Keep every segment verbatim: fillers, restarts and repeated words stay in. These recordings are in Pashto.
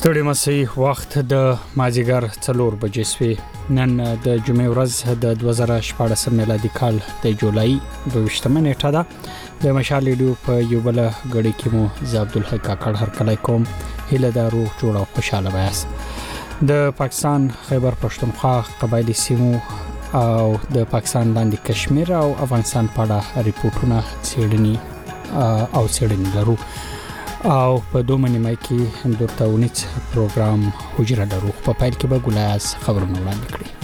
ستړي مسي وخت د مازیګر څلور بجې سوي نن د جمعې ورځ د دوه زره شپاړس میلادي کال د جولای دوه ویشتمه نیټه ده د مشال ریډیو په یو بل غړي کې مو ز عبدالحق کاکړ هر کله کوم هله دارو جوړ او خوشاله وایس د پاکستان خیبر پښتونخوا قبایلی سیمو او د پاکستان لاندې کشمیر او افغانستان په اړه ریپورتونه څېړنې او څېړنې لرو او په دوه نیمه کې دورتاونیت پروګرام حجره دروغ په پایل کې به ګلایاس خبرونه وړاندې کړي.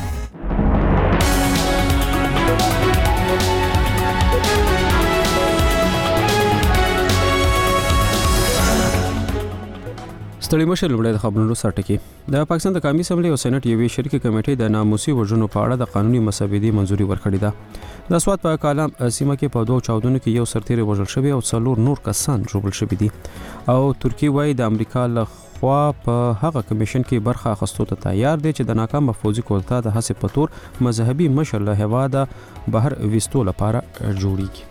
ستړي مشر لومړی د خبرونو سرټ کې د پاکستان د قومي اسمبلی او سېنات یوې شریکه کمیټې د ناموسي وژنو په اړه د قانوني مسودې منځوري ورکړې ده. د سواد په کالام سیمه کې په دوه چاودنو کې یو سرتیری وژل شوی او څلور نور کسان ژوبل شوي دي او ترکیه وايي د امریکا له خوا په هغه کمیشن کې برخه اخیستو ته تیار دی چې د ناکام فوزي کورتا د حساب په تور مذهبي مشر له هواده بهر وستو لپاره جوړیږي.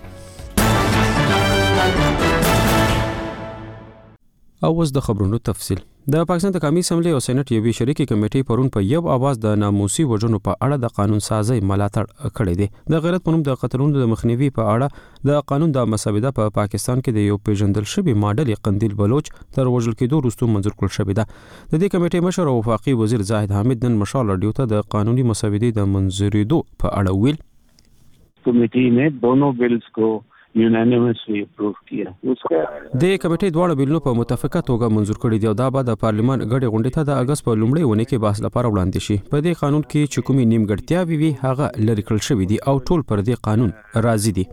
او اوس د خبرونو تفصیل. د پاکستان د قومي اسمبلی او سېنات یوې شریکه کمیټې پرون په یو اواز د ناموسي وژنو په اړه د قانون سازي ملاتړ کړی دی. د غیرت په نوم د قتلونو د مخنیوي په اړه د قانون د مسوده په پا پاکستان کې د یو پیژندل شوی ماډل قندیل بلوچ تر وژل کېدو وروسته منظور کړل شوی ده. د دې کمیټې مشر او وفاقي وزیر زاهد حامد نن مشال رادیو ته د قانوني مسودې د منظوریدو په اړه ویل. کمیټې نے دونوں بلز کو یونانیمسلی اپروو کیا. د کمیټې دواړه بیلونه په متفقه توګه منظور کړي دي او دا به د پارلیمان غړي غونډې ته د اگست په لومړۍ ونې کې بحث لپاره وړاندې شي. په دې قانون کې چې کومې نیمګړتیاوې وي هغه لرې کړل شوې دي او ټول پر دې قانون راضي دي.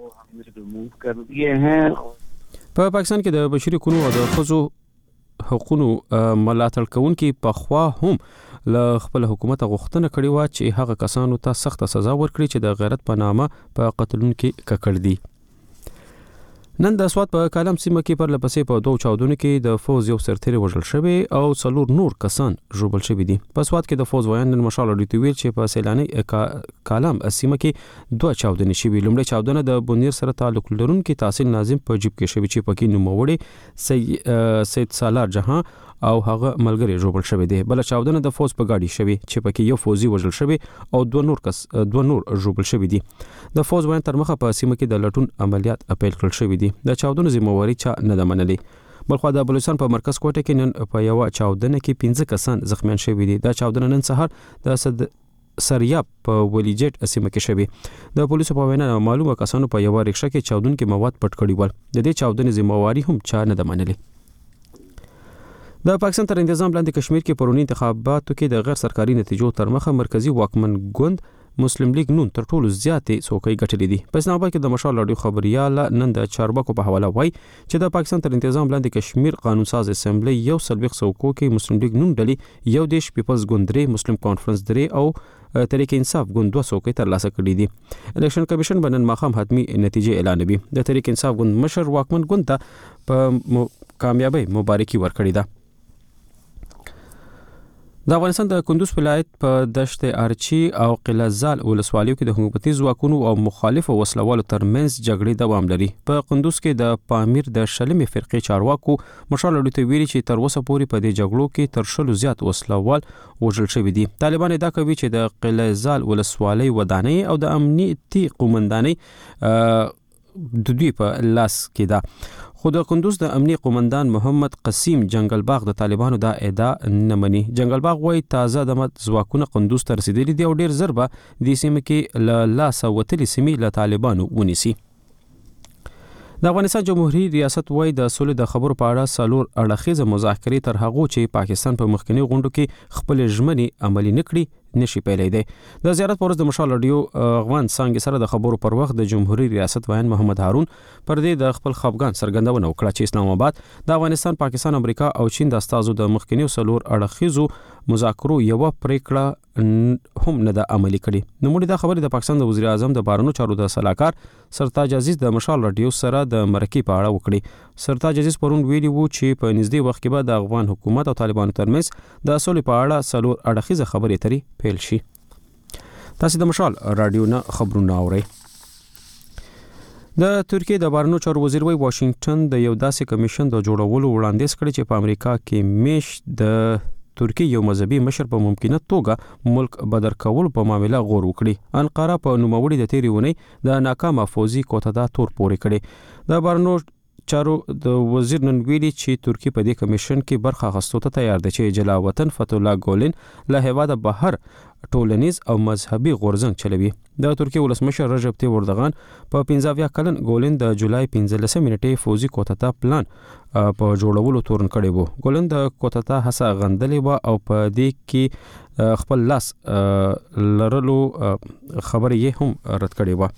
په پاکستان کې د بشري حقوقو او د ښځو حقوقو ملاتړ کوونکي په خوا هم له خپل حکومت غوښتنه کړې و چې هغه کسانو ته سخت سزا ورکړي چې د غیرت په نامه په قتلونو کې ککړ دي. نن د سواد په کالام سیمه کې پر لپسې په دوه چاودنو کې د فوز یو سرتیری وژل شوی او څلور نور کسان ژوبل شوي دي. په سواد کې د فوز ویان نن مشال رادیو ویل چې په سیلاني کالام سیمه کې دوه چاودنې شوي. لومړی چاودنه د بونیر سره تعلق لرونکي تحصیل ناظم په جیب کې شوی چې پکې نوموړی سید سالار جهان او هغه ملګری ژوبل شوی دی. بل چاودنه د فوز په گاډي شوی چې پکې یو فوزي وژل شوی او دوه نور کس دوه نور ژوبل شوی دي. د فوز ویان تر مخه په سیمه کې د لټون عملیات اپیل کړل شوی دي. د چاودنو ذمہواری چا نه ده منلې. بلخو د بلوچستان په مرکز کوټه کې نن په یو چاودنه کې پنځه کسان زخمیان شوی دي. دا چاودنه نن سهار د صد سریاب په ولیجټ سیمه کې شوی. د پولیسو په وینا معلومه کسانو په یو رکشا کې چاودونکو مواد پټ کړی ول. د دې چاودنې ذمہواری هم چا نه ده منلې. د پاکستان تر انتظام لاندې کشمیر کې پرونی انتخاباتو کې د غیر سرکاري نتیجو تر مخه مرکزی واکمن ګوند مسلم لیگ نون تر ټولو زیاتې څوکۍ ګټلې دي. په اسلام آباد کې د مشال رادیو خبريال نن د چارواکو په حواله وایي چې د پاکستان تر انتظام لاندې کشمیر قانون ساز اسمبلی یو سلويخ څوکو کې مسلم لیگ نون ډلې یو دیش پیپلز ګوند درې مسلم کانفرنس درې او تحریک انصاف ګوند دوه څوکۍ ترلاسه کړې دي. الیکشن کمیشن بنن ماخام حتمی نتیجې اعلانوي. د تحریک انصاف ګوند مشر واکمن ګوند ته په کامیابی مبارکي ورکړې ده. د افغانستان د کندوز ولایت په دشت ارچی او قلعه زال ولسوالیو کې د حکومتي ځواکونو او مخالفو وسلوالو ترمنځ جګړې دوام لري. په کندوز کې د پامیر د شلمې فرقې چارواکو مشال لوټي ویلي چې تر اوسه پورې په دې جګړو کې تر شلو زیات وسلوال وژل شوي دي. طالبان ادعا کوي چې د قلعه زال ولسوالۍ ودانۍ او د امنیتي قومندانۍ د دوی په لاس کې ده. خو د کندوز د امنیتي قومندان محمد قسیم جنگل باغ د طالبانو دا ادعا نه مني. جنگل باغ وايي تازه د مت ځواکونه کندوز ته رسیدلي دي او ډیر زر به د سیمه کې له لاسه وتلي سیمې له طالبانو ونیسي. د افغانستان جمهوریت ریاست وايي د سولې د خبرو په اړه څلور اړخیزه مذاکرې تر هغه چې پاکستان په مخکنی غونډو کې خپل ژمنې عملي نکړي نشي پیلې دی. د زیارت پرز د مشال رادیو افغان څنګه سره د خبرو پر وخت د جمهوریت ریاست ویان محمد هارون پر دې د خپل خفګان څرګندونه وکړه چې اسلام آباد د افغانستان، پاکستان، امریکا او چین د استازو د مخکنی څلور اړخیزو مذاکرو یو پریکړه هم نه د عملي کړي. نو موږ د خبرې د پاکستان د وزیر اعظم د بارنو چارو د سلاکار سرتاج عزیز د مشال رادیو سره د مرکې په اړه وکړي. سرتاج عزیز پرون ویلي وو چې په نږدې وخت کې به د افغان حکومت او طالبانو ترمنځ د سولې په اړه څلور اړخیزه خبرې اترې پیل شي. تاسو د مشال رادیو نه خبرونه اورئ. د ترکیه د بهرنیو چارو وزیر وی واشنگټن د یو داسې کمیشن د جوړولو وړاندیز کړی چې په امریکا کې میش د ترکیه یو مذهبي مشر په ممکنه توګه ملک بدر کول په معاملې غور وکړي. انقره په نوموړي د تیری ونی د ناکامه فوزي کوتدا تور پورې کړي. د بهرنیو چارو د وزیر نن ویلي چې ترکیه په دې کمیشن کې برخه اخیستو ته تیار ده چې جلاوطن فتح الله ګولن له هیواده بهر ټولنیز او مذهبي غورځنګ چلوي. د ترکیه ولسمشر رجب طیب اردوغان په پنځه کلن ګولن د جولای پنځلسمه نیټې فوزي کوتتا پلان په جوړولو تورن کړی وو. ګولن د کوتتا هڅه غندلې و او په دې کې خپل لاس لرلو خبرې یې هم رد کړې و.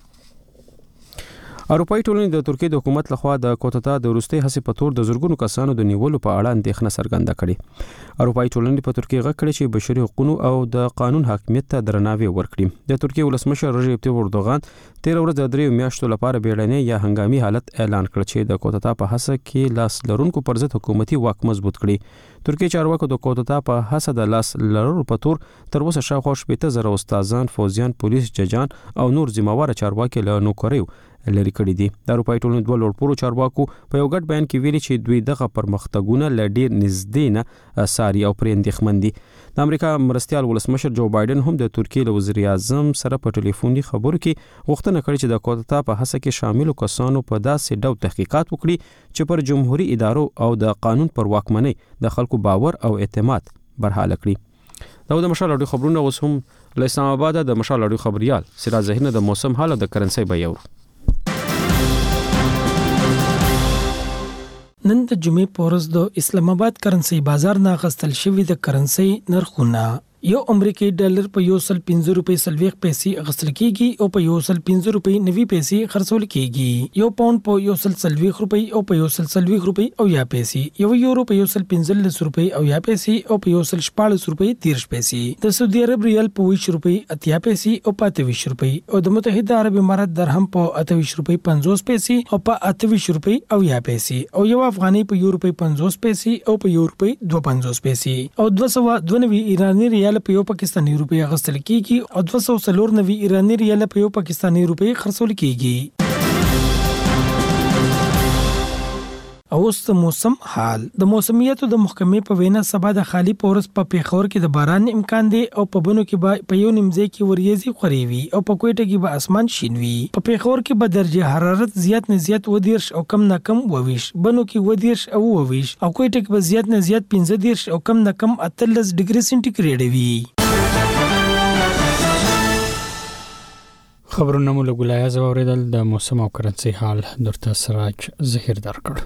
اروپایي ټولنې د ترکیه د حکومت لخوا د کوتتا د وروستي هڅې په تور د زورګونو کسانو د نیولو په اړه اندېښنه څرګنده کړې. اروپایي ټولنې په ترکیه غږ کړی چې بشري حقوقو او د قانون حاکمیت ته درناوی ورکړي. د ترکیه ولسمشر رجب طیب اردوغان تیر ورځ د دریو میاشتو لپاره بیړنی یا هنګامي حالت اعلان کړ چې د کوتتا په هڅه کې لاس لرونکو پر ضد حکومتي واک مضبوط کړي. ترکیه چارواکو د کوتتا په هڅه د لاس لرلو په تور تر اوسه شاوخوا شپږ زره استادان، فوجیان، پولیس، ججان او نور ذمہوار چارواکي له نوکریو لري کړی دي. د اروپایي ټولنې دوه لوړپوړو چارواکو په یو ګډ بیان کې ویلي چې دوی دغه پرمختګونه ل ډیر نږدې نه ساري او پرې اندېښمن دي. د امریکا مرستیال ولسمشر جو بایدن هم د ترکیه له وزیر اعظم سره په ټلیفوني خبرو کې غوښتنه کړې چې د کوتتا په هڅه کې شامل کسانو په داسې ډول تحقیقات وکړي چې پر جمهوریت ادارو او د قانون پر واکمنۍ د خلکو باور او اعتماد برحاله کړي. دا د مشال اړیو خبرونه اوس هم له اسلام آباد د مشال اړیو خبريال سراج زهیر د موسم حالت د کرنسي بیاور. نن د جمعې په ورځ د اسلام آباد کرنسي بازار نه غستل شوی د کرنسي نرخونه یو امریکایي ډالر په یو سل پنځه روپۍ سلويخ پیسې غستل کیږي او په یو سل پنځه روپۍ نوي پیسې خرڅول کیږي. یو پاوند په یو سل سلويخ روپۍ او په یو سل سلويخ روپۍ او یا پیسې. یو یورو په یو سل پنځلس روپۍ او یا پیسې او په یو سل شپاړس روپۍ تیرش پیسې. د سعودي عرب ریال په ویش روپۍ اتیا پیسې او په اتویش روپۍ او د متحده عرب امارات درهم په اتویش روپۍ پنځوس پیسې او په اتویش روپۍ او یا پیسې او یو افغاني په یو روپۍ پنځوس پیسې او په یو روپۍ دوه پنځوس پیسې او دوه سوه دوه نوي ایراني ریال په یو پاکستاني روپۍ غستل کیږي او دوه سوه څلور نوي ایراني ریال په یو پاکستاني روپۍ خرڅول کیږي. اوس د موسم حال. د موسمیاتو د محکمې په وینا سبا د خالی پورس په پیښور کې د باران امکان دی او په بنو کې په یو نیمځای کې وریځي خوري وي او په کوټه کې به اسمان شین وي. په پیښور کې به درجه حرارت زیات نه زیات ودیرش او کم نه کم وویش، بنو کې ودیرش او وویش او کوټه کې به زیات نه زیات پنځه دیرش او کم نه کم اتلس ډیګري سنټیګریډ وي. خبرونه مو له ګلایز اوریدل. د موسم او کرنسي حال درته سراج زهیر درکړ.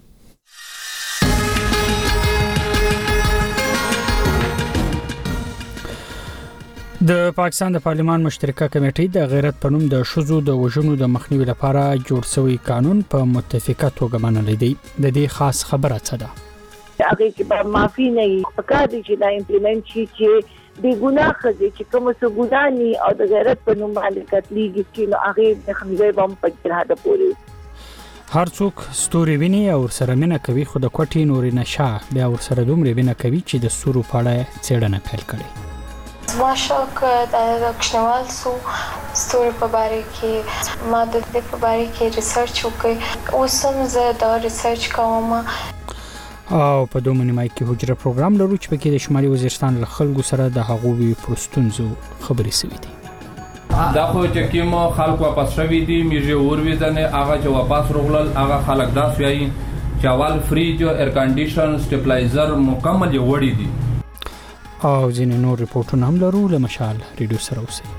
د پاکستان د پارلمان مشترکه کمیټې د غیرت په نوم د شذو د وژنو د مخنیوي لپاره جوړ شوی قانون په متفقه توګه منل دی. د دې خاص خبره څه ده؟ هغه کې به معافي نه وي، پکار دي چې دا امپلیمنٹ شي چې د ګناه خزي چې کوم څه ګناني او د غیرت په نوم باندې قتلېږي چې نو هغه د خنځي بم په جهاد پوري هر څوک ستوري ویني او سره مینه کوي، خو د کوټې نورې نشه بیا ور سره دومره وینه کوي چې د سورو پاړه څېړنه پیل کړي. ما شوق د کښنوال سو ستوري په باره کې ما د دې په باره کې ریسرچ وکړ. اوس هم زه دا ریسرچ کوم او په دوه نیمه کې حجره پروګرام لرو چې پکې د شمالي وزیرستان له خلکو سره د هغوی پرستونزو خبرې سوي دي. دا خو چې کوم خلک واپس شوي دي میږي اور ویزنه هغه چې واپس رغلل هغه خلک دا سوي چې اول فریج او ایر کنډیشن سټیبلایزر مکمل وړي دي او ځینې نور ریپورتونه هم لرو. له مشال ریډیو سره اوسئ.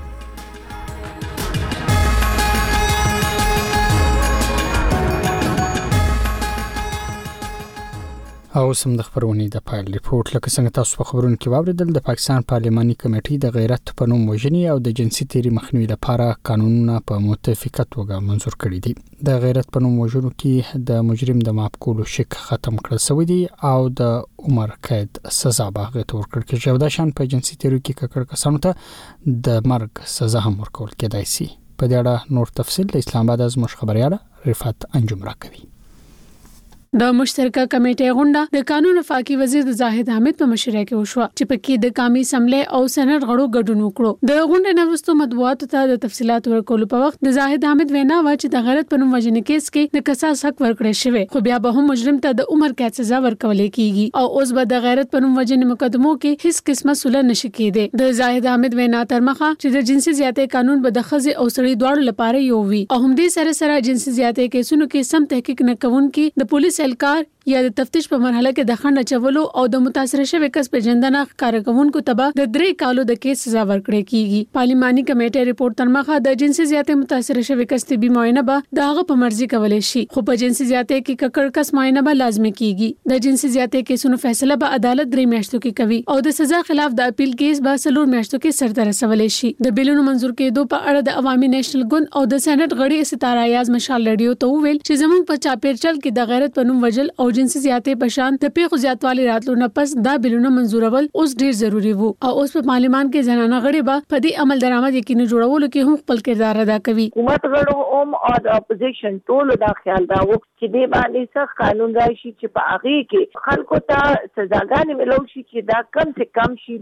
او سم د خبرونې د پایل ریپورت لکه څنګه تاسو په خبرونو کې واوریدل، د پاکستان پارلماني کمیټې د غیرت په نوم وژنې او د جنسي تیری مخنیوي لپاره قانونونه په متفقه توګه منظور کړي دي. د غیرت په نوم وژنو کې د مجرم د معاف کولو شک ختم کړل شوی دی او د عمر قید سزا به ورکړل کېږي او د شان په جنسي تیری کې ککړ کسانو ته د مرګ سزا هم ورکول کېدای شي. په دې اړه نور تفصیل د اسلام آباد از مش خبرياله رفعت انجم راکوي. د مشترکه کمیټې غونډه د قانون وفاقي وزیر زاهد حامد په مشرۍ کې وشوه چې پکې د قومي اسمبلی او سېنات غړو ګډون وکړو. د غونډې نه وروسته مطبوعاتو ته د تفصيلات ورکولو په وخت د زاهد حامد وینا و چې د غیرت په نوم وژنې کیس کې د قصاص حق ورکړی شوی، خو بیا به هم مجرم ته د عمر قید سزا ورکول کیږي او اوس به د غیرت په نوم وژنې مقدمو کې هیڅ قسمه سوله نشي کېدی. د زاهد حامد وینا تر مخه چې د جنسي زیاتې قانون به د ښځې او سړي دواړو لپاره یو وي او هم دې سره سره جنسي زیاتې کیسونو کې سم تحقیق نه کوونکي د پولیس اهلکار یا د تفتیش په مرحله کې د خنډ چولو او د متاثر شوی کس په جندنه کارکونکو تبا د درې کالو د کیس سزا ورکړې کیږي. پارلماني کمیټې ریپورت تر مخه د جنسي زیاتې متاثر شوی کس طبي معاینه به د هغه په مرزي کولای شي، خو په جنسي زیاتې کې ککړ کس معاینه به لازمي کیږي. د جنسي زیاتې کیسونو فیصله به عدالت درې میاشتو کې کوي او د سزا خلاف د اپیل کیس به څلور میاشتو کې سرته رسولای شي. د بیلونو منزور کېدو په اړه د عوامي نېشنل ګوند او د سېنات غړي ستاره ایاز مشال لډیو ته ویل چې زموږ په چاپیرچل کې د غیرت په نوم وجل او جنسي زیاتې شان د پیښو زیاتوالی راتلو نه پس دا بیلونه منزورول اوس ډیر ضروری وو او اوس په پارلمان کې زنانه غړي به په دې عمل درآمد یقیني جوړولو کې هم خپل کردار ادا کوي. حکومت غړو اوم او د اپوزیشن ټول دا خیال دا وو چې دې باندې سخت قانون راشي چې په هغه کې خلکو ته سزاګانې ملو شي چې دا کم سے کم شي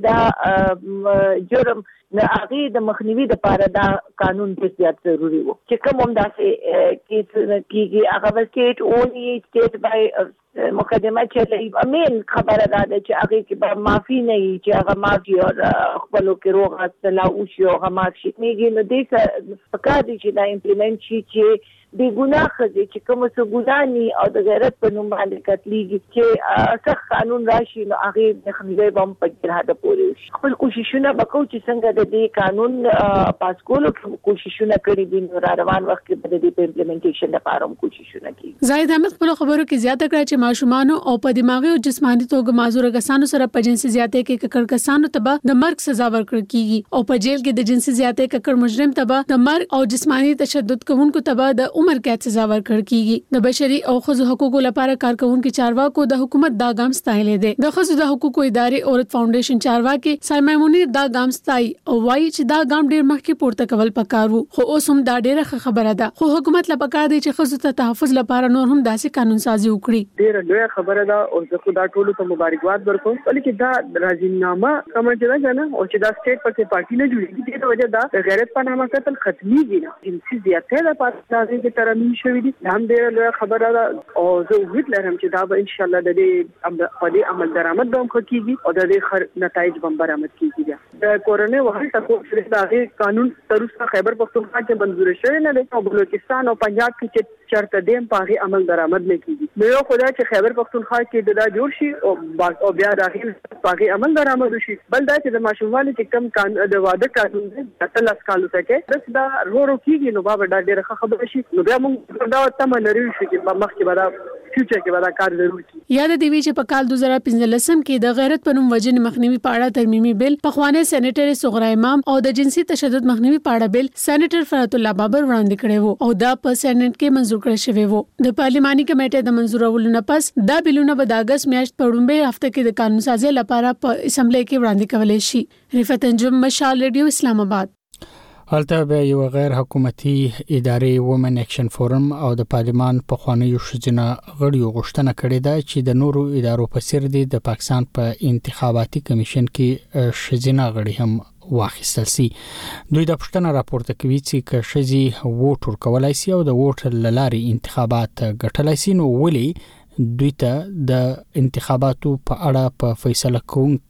دا جرم نه هغه د مخنیوي لپاره دا قانون ډېر زیات ضروری وو چې کوم هم داسې کیس کیږي هغه سټیټ اونلی سټیټ بای مقدمه چلای امین خبره ده چې هغه کې به معافي نه وي چې هغه معافي او خپلو کې روغ اصله او شي او هغه معافي میږي نو دې په کار دي چې دا امپلیمنٹ شي چې د ګناه خزي چې کوم څه ګناني او د غیرت په نوم باندې قتلېږي چې سخت قانون راشي نو هغه د خنځي بم په جهاد پورې خپل کوششونه وکړو چې څنګه د دې قانون پاس کولو کوششونه کړې دي نو روان وخت کې د دې امپلیمنټیشن لپاره هم کوششونه کوي. زاهد احمد خپل خبرو کې زیاته کړه چې ماشومان او په دماغي او جسماني توګه معذور کسانو سره په جنسي زیاتې کې ککړ کسانو ته د مرګ سزا ورکړل کیږي او په جیل کې د جنسي زیاتې ککړ مجرم ته د مرګ او جسماني تشدد کوونکو ته د عمر قید سزا ورکړل کیږي. د بشري او ښځو حقوقو لپاره کارکونکو چارواکو د حکومت دا ګام ستایلې ده. د ښځو د حقوقو ادارې اورت فاونډیشن چارواکي سایمه منیر دا ګام ستای او وایي چې دا ګام ډیر مخکې پورته کول پکارو خو اوس هم دا ډیره خبره ده خو حکومت لپاره پکار دی چې ښځو ته تحفظ لپاره نور هم داسې قانون سازي وکړي. ډیره لوی خبره ده او زه خو دا ټولو ته مبارکباد ورکوم ولې دا راځینامه کوم چې دا کنه او چې دا سټیټ پکې پارټي نه جوړیږي د وجه دا غیرت په نامه قتل ختميږي نه جنسي زیاتې د پاتې د ترمیم شوې دي هم ډیره لوی خبره ده او زه امید لرم چې دا به ان شاء الله د دې په دې عمل درآمد به کیږي او د دې نتایج به برآمد کیږي. د کورونې وحل تاسو د قانون تروسه خیبر پختونخوا کې منظور شوی نه دی او بلوچستان او پنجاب کې چې چرته دیم پاغي عمل درآمد نه کیږي. نو یو خدای چې خیبر پختونخوا کې دا جوړ شي او او بیا داخل پاغي عمل درآمد شي بل دا چې د ماشومانو چې کم قانون د واده قانون د تلس کالو ته کې دا ورو کیږي نو بابا دا ډیره خبره شي نو بیا موږ دا تمه لري چې په مخ کې به فیوچر کې به دا کار ضروري کی. یاد دی چې په کال دوه زره پنځلسم کې د غیرت په نوم وجنې مخنیوي په اړه ترمیمي بل په خوانه سېنیټر صغرا امام او د جنسي تشدد مخنیوي په اړه بل سېنیټر فرات الله بابر وړاندې کړی وو او دا په سېنیټ کې منزور کړی شوی وو. د پارلماني کمیټې د منزورولو نه پس دا بلونه به د اگست میاشت په وړاندې هفته کې د قانون سازي لپاره په اسمبلی کې وړاندې کولای شي. رفعت انجم مشال ریډیو اسلام آباد. هلته به یو غیر حکومتي ادارې وومن اکشن فورم او د پارلمان په خوانیو شوزنه غړیو غوښتنه کړې ده چې د نورو ادارو په څیر د پاکستان په انتخاباتي کمیشن کې شوزنه غړي هم واخیستل سي. دوی د پښتنه راپورته کوي چې کشزي ووټ ورکولای سي او د ووټ لاري انتخابات ګټلای سي نو ولي دوی ته د انتخاباتو په اړه په فیصله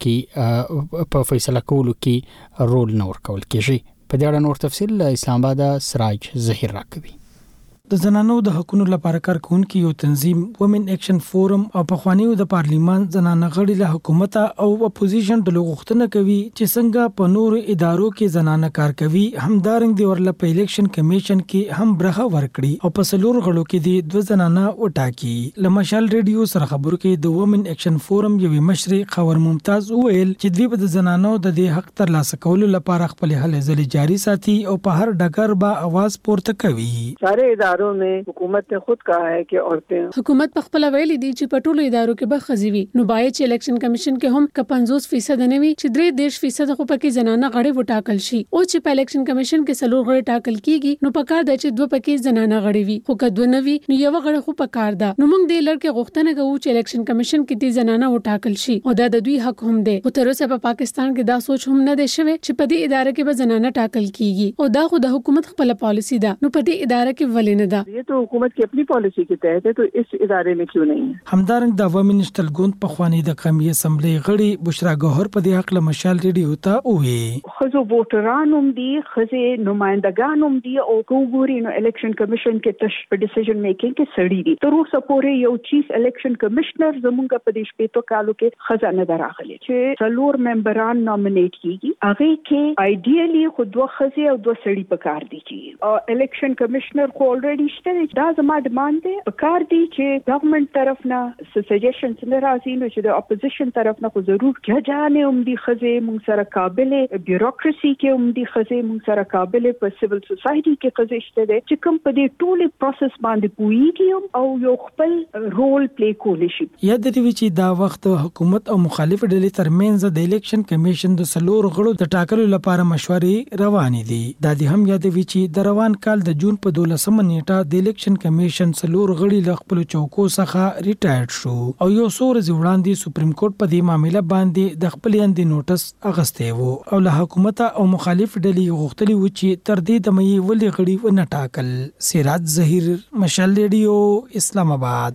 کوونکې په فیصله کولو کې رول نه ورکول کیږي. په دې اړه نور تفصیل اسلام آباد سراج ظهیر راکوي. د زنانو د حقوقو لپاره کارکونکو یو تنظیم وومن اکشن فورم او په خوانیو د پارلیمان زنانه غړي له حکومت او اپوزیشن ډلو غوښتنه کوي چې څنګه په نورو ادارو کې زنانه کار کوي همدارنګ دی ورله په الیکشن کمیشن کې هم برخه ورکړي او په سلور غړو کې دي دوه زنانه وټاکي. لمشال ریډیو سره خبرو کې د وومن اکشن فورم یوې مشري خور ممتاز وویل چې دوی په زنانو د دې حق تر لاسه کولو لپاره خپل هلې ځلې جاري ساتي او په هر ډګر به आवाज پورته کوي. ساره ادارو इदारों में हुकूमत ने खुद कहा है कि औरतें حکومت په خپل ویلي دي چې په ټولو ادارو کې به ښځې وي نو باید چې الیکشن کمیشن کې هم ک پنځوس فیصد نه وي چې درې دیش فیصد خو پکې زنانه غړي وټاکل شي او چې په الیکشن کمیشن کې سلور غړي ټاکل کیږي نو پکار د چې دوه پکې زنانه غړي وي خو کدو نه وي نو یو غړي خو پکار ده نو موږ د لړکې غوښتنه کوو چې الیکشن کمیشن کې دې زنانه وټاکل شي او دا د دوی حق هم دی خو تر اوسه په پاکستان کې دا سوچ هم نه دی شوی چې په دې اداره کې به زنانه ټاکل کیږي او دا خو د حکومت خپل پالیسی ده نو په دې اداره کې ولې نه ده یہ تو حکومت کی اپنی پالیسی کے تحت ہے تو اس ادارے میں کیوں نہیں ہے همدارنګ د عوامي نشتل ګوند په خوانی د قومي اسمبلی غړي بشرا ګوهر په دې حق له مشال ریډیو ته وې خزو ووټران هم دي خزه نمائندگان هم دي او ګوري نو الیکشن کمیشن کې تش په ډیسیژن میکینګ کې سړي دي تر اوسه پورې یو چیف الیکشن کمشنر زمونږ په دې شپې تو کالو کې خزانه دراغلي چې څلور ممبران نامینیټ کیږي هغه کې ایډیالی خو دوه خزه او دوه سړي پکار دي چې الیکشن کمشنر خو اولریډي شته دا زما ډیماند دی پکار دي چې گورنمنت طرف نه سجیشنز نه راځي نو چې د اپوزیشن طرف نه خو ضرور کېجانه هم دي خزه مونږ سره قابل بیوروکراسي کې هم دي خزه مونږ سره قابل په سیویل سوسایټي کې خزه شته دي چې کوم په دې ټوله پروسس باندې پويږي او یو خپل رول پلی کولی شي یاد دی چې دا وخت حکومت او مخالف ډلې ترمنځ د الیکشن کمیشن د سلور غړو د ټاکلو لپاره مشورې روانې دي دا د هم یاد وی چې د روان کال د جون په دولسمه نیټه د الیکشن کمیشن سلور غړي له خپل چوکو څخه ریټایر شو او یو څو ورځې وړاندې سپریم کورټ په دې معاملې باندې د خپل اندي نوټس اغسته وو او له حکومت او مخالف ډلې غوښتلي و چې تر دې د مې ولې غړي و نه ټاکل سراج ظهیر مشال ریډیو اسلام آباد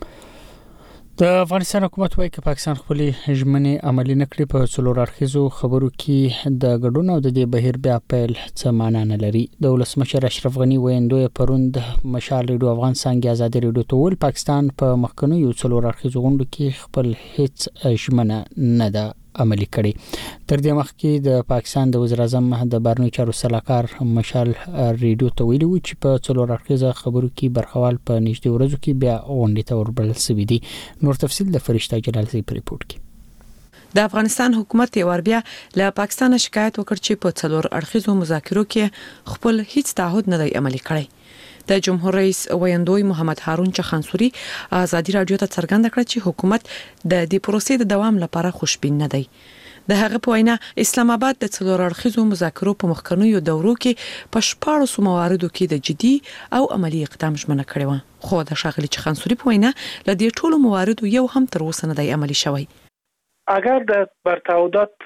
د افغانستان حکومت وايي چې پاکستان خپل ژمنې عملي نکړي په څلور اړخیزو خبرو کې د ګډون او د دې بهیر بیا پیل څه معنا نه لري د ولسمشر اشرف غنی ویندوی پروند مشال ریډیو افغان څنګه آزادي ریډیو ټول پاکستان په مخکنو یو څلور اړخیزو غونډو کې خپل هیڅ ژمنه نه ده عملي کړي تر دې مخکې د پاکستان د وزیر اعظم د بهرنیو چارو سلاکار مشال ریډیو ته ویلي و چې په څلور اړخیزه خبرو کې برخوال په نږدې ورځو کې بیا غونډې ته وربلل شوي دي نور تفصیل د فرشته جلالزی په ریپورت کې د افغانستان حکومت یو بیا له پاکستان شکایت وکړ چې په څلور اړخیزو مذاکرو کې خپل هیڅ تعهد نه دی عملي کړی د جمهور رئیس ویندوی محمد هارون چخانسوري آزادي رادیو ته څرګنده کړه چې حکومت د دې پروسې د دوام لپاره خوشبین نه دی د هغه په وینا اسلام آباد د څلور اړخیزو مذاکرو په مخکنیو دورو کې په شپږو مواردو کې د جدي او عملی اقدام ژمنه کړې و خو د شاغلي چخانسوري په وینا ل دې ټولو مواردو یو هم تر اوسه نه دی عملی شوی اگر در برتعهدات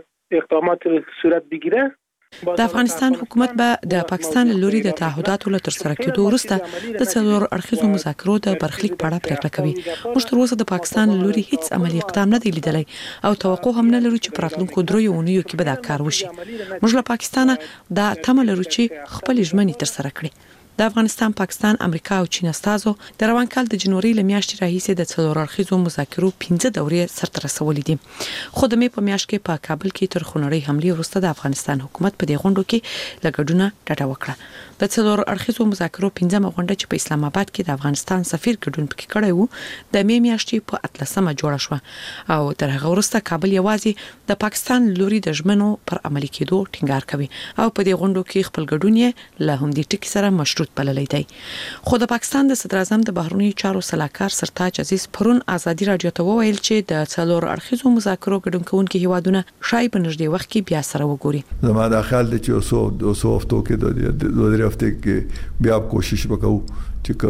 اقدامات صورت بگیره د افغانستان حکومت به د پاکستان لوري د تعهداتو له تر سره کېدو وروسته د څلور اړخیزو مذاکرو د برخلیک په اړه پریکړه کوي موږ تر اوسه د پاکستان لوري هیڅ عملی اقدام نه دی لیدلی او توقع هم نه لرو چې په راتلونکو دریو اونیو کې به دا کار وشي موږ له پاکستان دا تمه لرو چې خپل ژمنې تر سره کړي د افغانستان، پاکستان، امریکا او چین استازو د روان کال د جنوري ل میاشتې راهیسې د څلور اړخیزو مذاکرو پنځه دورې سرته رسولې دي خو د می په میاشت کې په کابل کې تر خونړۍ حمله وروسته د افغانستان حکومت په دې غونډو کې لګډونه ډډه وکړه د څلور اړخیزو مذاکرو پنځمه غونډه چې په اسلام آباد کې د افغانستان سفیر ګډون پکې کړی وو د می میاشتې په اتلسمه جوړه شو او تر هغه وروسته کابل یوازې د پاکستان لوري د ژمنو پر عملي کېدو ټینګار کوي او په دې غونډو کې خپل ګډون یې له همدې ټکي سره مشروط بللی دی خو د پاکستان د صدر اعظم د بهرنیو چارو سلاکار سرتاج عزیز پرون آزادي رادیو ته وویل چې د څلور اړخیزو مذاکرو ګډون کوونکي هیوادونه شاید په نږدې وخت کې بیا سره وګوري زما د خیال دی چې اوسو دوه هفتو کې د دوه درې هفته کې بیا کوشش وکړو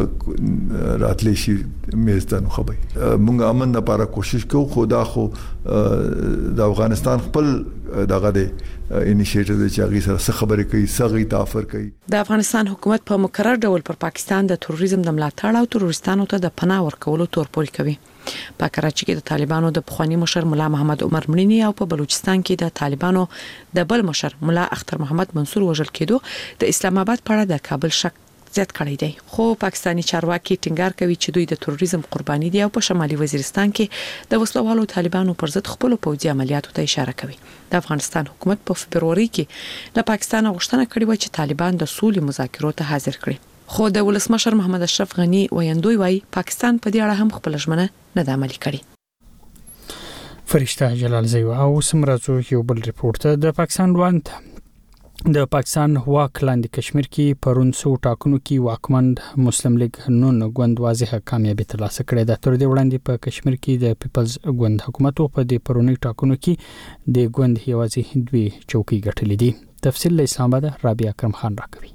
چې راتلی شي میزدان خو به مونږ امن لپاره کوشش کوو خو دا خو د افغانستان خپل دغه دی انیشیټیو چې هغه سره څه خبرې کوي څه تافر کوي د افغانستان حکومت په مکرر ډول پر پاکستان د تروریزم د ملاتړ او تروریستانو ته د پناه ورکولو تور پوري کوي په کراچي کې د طالبانو د پخوانی مشر مولا محمد عمر مړینی او په بلوچستان کې د طالبانو د بل مشر مولا اختر محمد منصور وژل کېدو د اسلام آباد په اړه د کابل شک زیات کړی دی خو پاکستانی چارواکي ټینګار کوي چې دوی د تروریزم قرباني دي او په شمالي وزیرستان کې د وسلوالو طالبانو پر ضد خپل پوځي عملیاتو ته اشاره کوي د افغانستان حکومت په فبروري کې له پاکستان غوښتنه کړې و چې طالبان د سولې مذاکرو ته حاضر کړي خو د ولسمشر محمد اشرف غنی ویندوی وايي پاکستان په دې اړه هم خپل ژمنه نه ده عملي کړې فرشته جلالزی او سمرازو یو بل ریپورت د پاکستان وانت د پاکستان واک لاندې کشمیر کې پرون څو ټاکنو کې واکمند مسلم لیگ نون ګوند واضحه کامیابی ترلاسه کړې ده. تر دې وړاندې په کشمیر کې د پیپلز ګوند حکومت په دې پرونی ټاکنو کې د ګوند یوازې دوی چوکۍ ګټلې دي. تفصیل له اسلام آباد رابعه اکرم خان راکوي.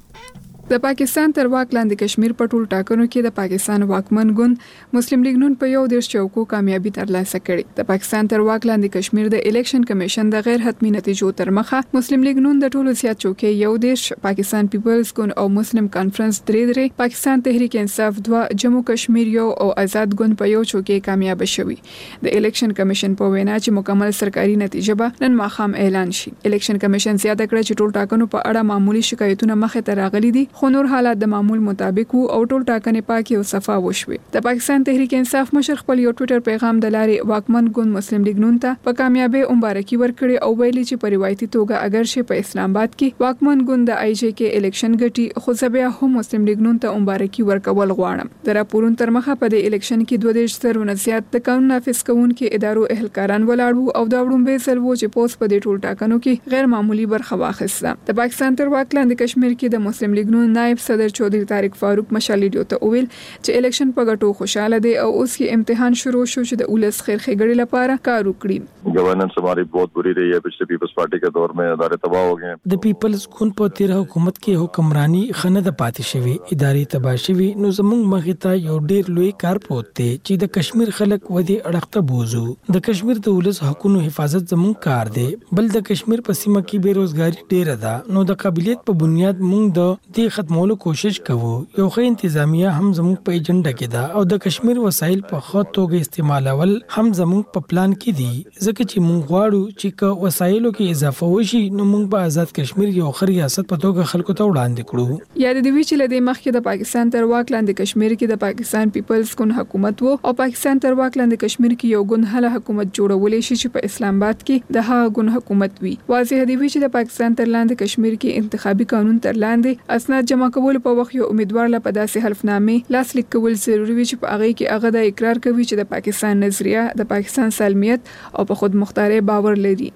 د پاکستان تر واک لاندې کشمیر په ټول ټاکنو کې د پاکستان واکمن ګوند مسلم لیگ نون په یو دیرش چوکو کامیابی ترلاسه کړې. د پاکستان تر واک لاندې کشمیر د الیکشن کمیشن د غیر حتمی نتیجو تر مخه مسلم لیگ نون د ټولو زیات چوکۍ یو دیرش، پاکستان پیپلز ګوند او مسلم کانفرنس درې درې، پاکستان تحریک انصاف دوه، جموں کشمیر یو او آزاد ګوند په یو چوکۍ کامیاب شوي. د الیکشن کمیشن په وینا چې مکمل سرکاري نتیجه به نن ماښام اعلان شي. الیکشن کمیشن زیاته کړه چې ټول ټاکنو په اړه معمولی شکایتونه مخه ته راغلي دي، خو نور حالات د معمول مطابق وو او ټول ټاکنې پاکي او صفا وشوي. د پاکستان تحریک انصاف مشر خپل یو ټوئیټر پیغام د لارې واکمن ګوند مسلم لیگ نون ته په کامیابی مبارکي ورکړي او ویلي چې په روایتي توګه اگر شي په اسلام آباد کې واکمن ګوند د آی جی کې الیکشن ګټي، خو زبیا هم مسلم لیگ نون ته مبارکي ورکول غواړم. د راپورون تر مخه په د الیکشن کې دوه دیرش سرونه زیات د قانون نافذ کوونکو ادارو اهلکاران ولاړ وو او دا وړاندې سل وو چې پوس په دې ټول ټاکنو کې غیر معمولی برخه واخیسته. د پاکستان تر واک لاندې کشمیر کې د مسلم لیگ نون نائب صدر چودھری طارق فاروق مشالډیو ته ویل چې الیکشن په ګټو خوشاله دي او اوس کې امتحان شروع شو چې د اولس خیر خېګړې لپاره کار وکړي. گورننس हमारी बहुत बुरी रही है पिछले पीपल्स पार्टी के दौर में, ادارے تباہ हो गए. د پیپلز ګوند په تیر حکومت کې حکمرانی خنه د پاتې شوی، ادارې تباہ شوی. نو زموږ مخې ته یو ډیر لوی کار پروت دی چې د کشمیر خلک ودی اړخته بوزو. د کشمیر د اولس حقوقو حفاظت زموږ کار دی، بل د کشمیر په سیمه کې بیروزګاری ډیره ده. نو د قابلیت په بنیاد موږ د دې ختمولو کوشش کوو. یو ښه انتظامیه هم زموږ په ایجنډا کې ده او د کشمیر وسایل په ښه توګه استعمالول هم زموږ په پلان کې دي، ځکه چې موږ غواړو چې که وسایلو کې اضافه وشي نو موږ به آزاد کشمیر یو ښه ریاست په توګه خلکو ته وړاندې کړو. یاد دی چې لدې مخکې د پاکستان تر واک لاندې کشمیر کې د پاکستان پیپلز ګوند حکومت وو او پاکستان تر واک لاندې کشمیر کې یو ګوند هله حکومت جوړولې شي چې په اسلام آباد کې د هغه ګوند حکومت وي. واضح دی چې د پاکستان تر لاندې کشمیر کې انتخابي قانون تر لاندې اسناد جمع کول په وخت یو امیدوار له پداسې حلفنامې لاسلیک کول ضروري وي چې په هغه کې هغه د اقرار کوي چې د پاکستان نظریه د پاکستان سالمیت او په خود مختاري باور لري.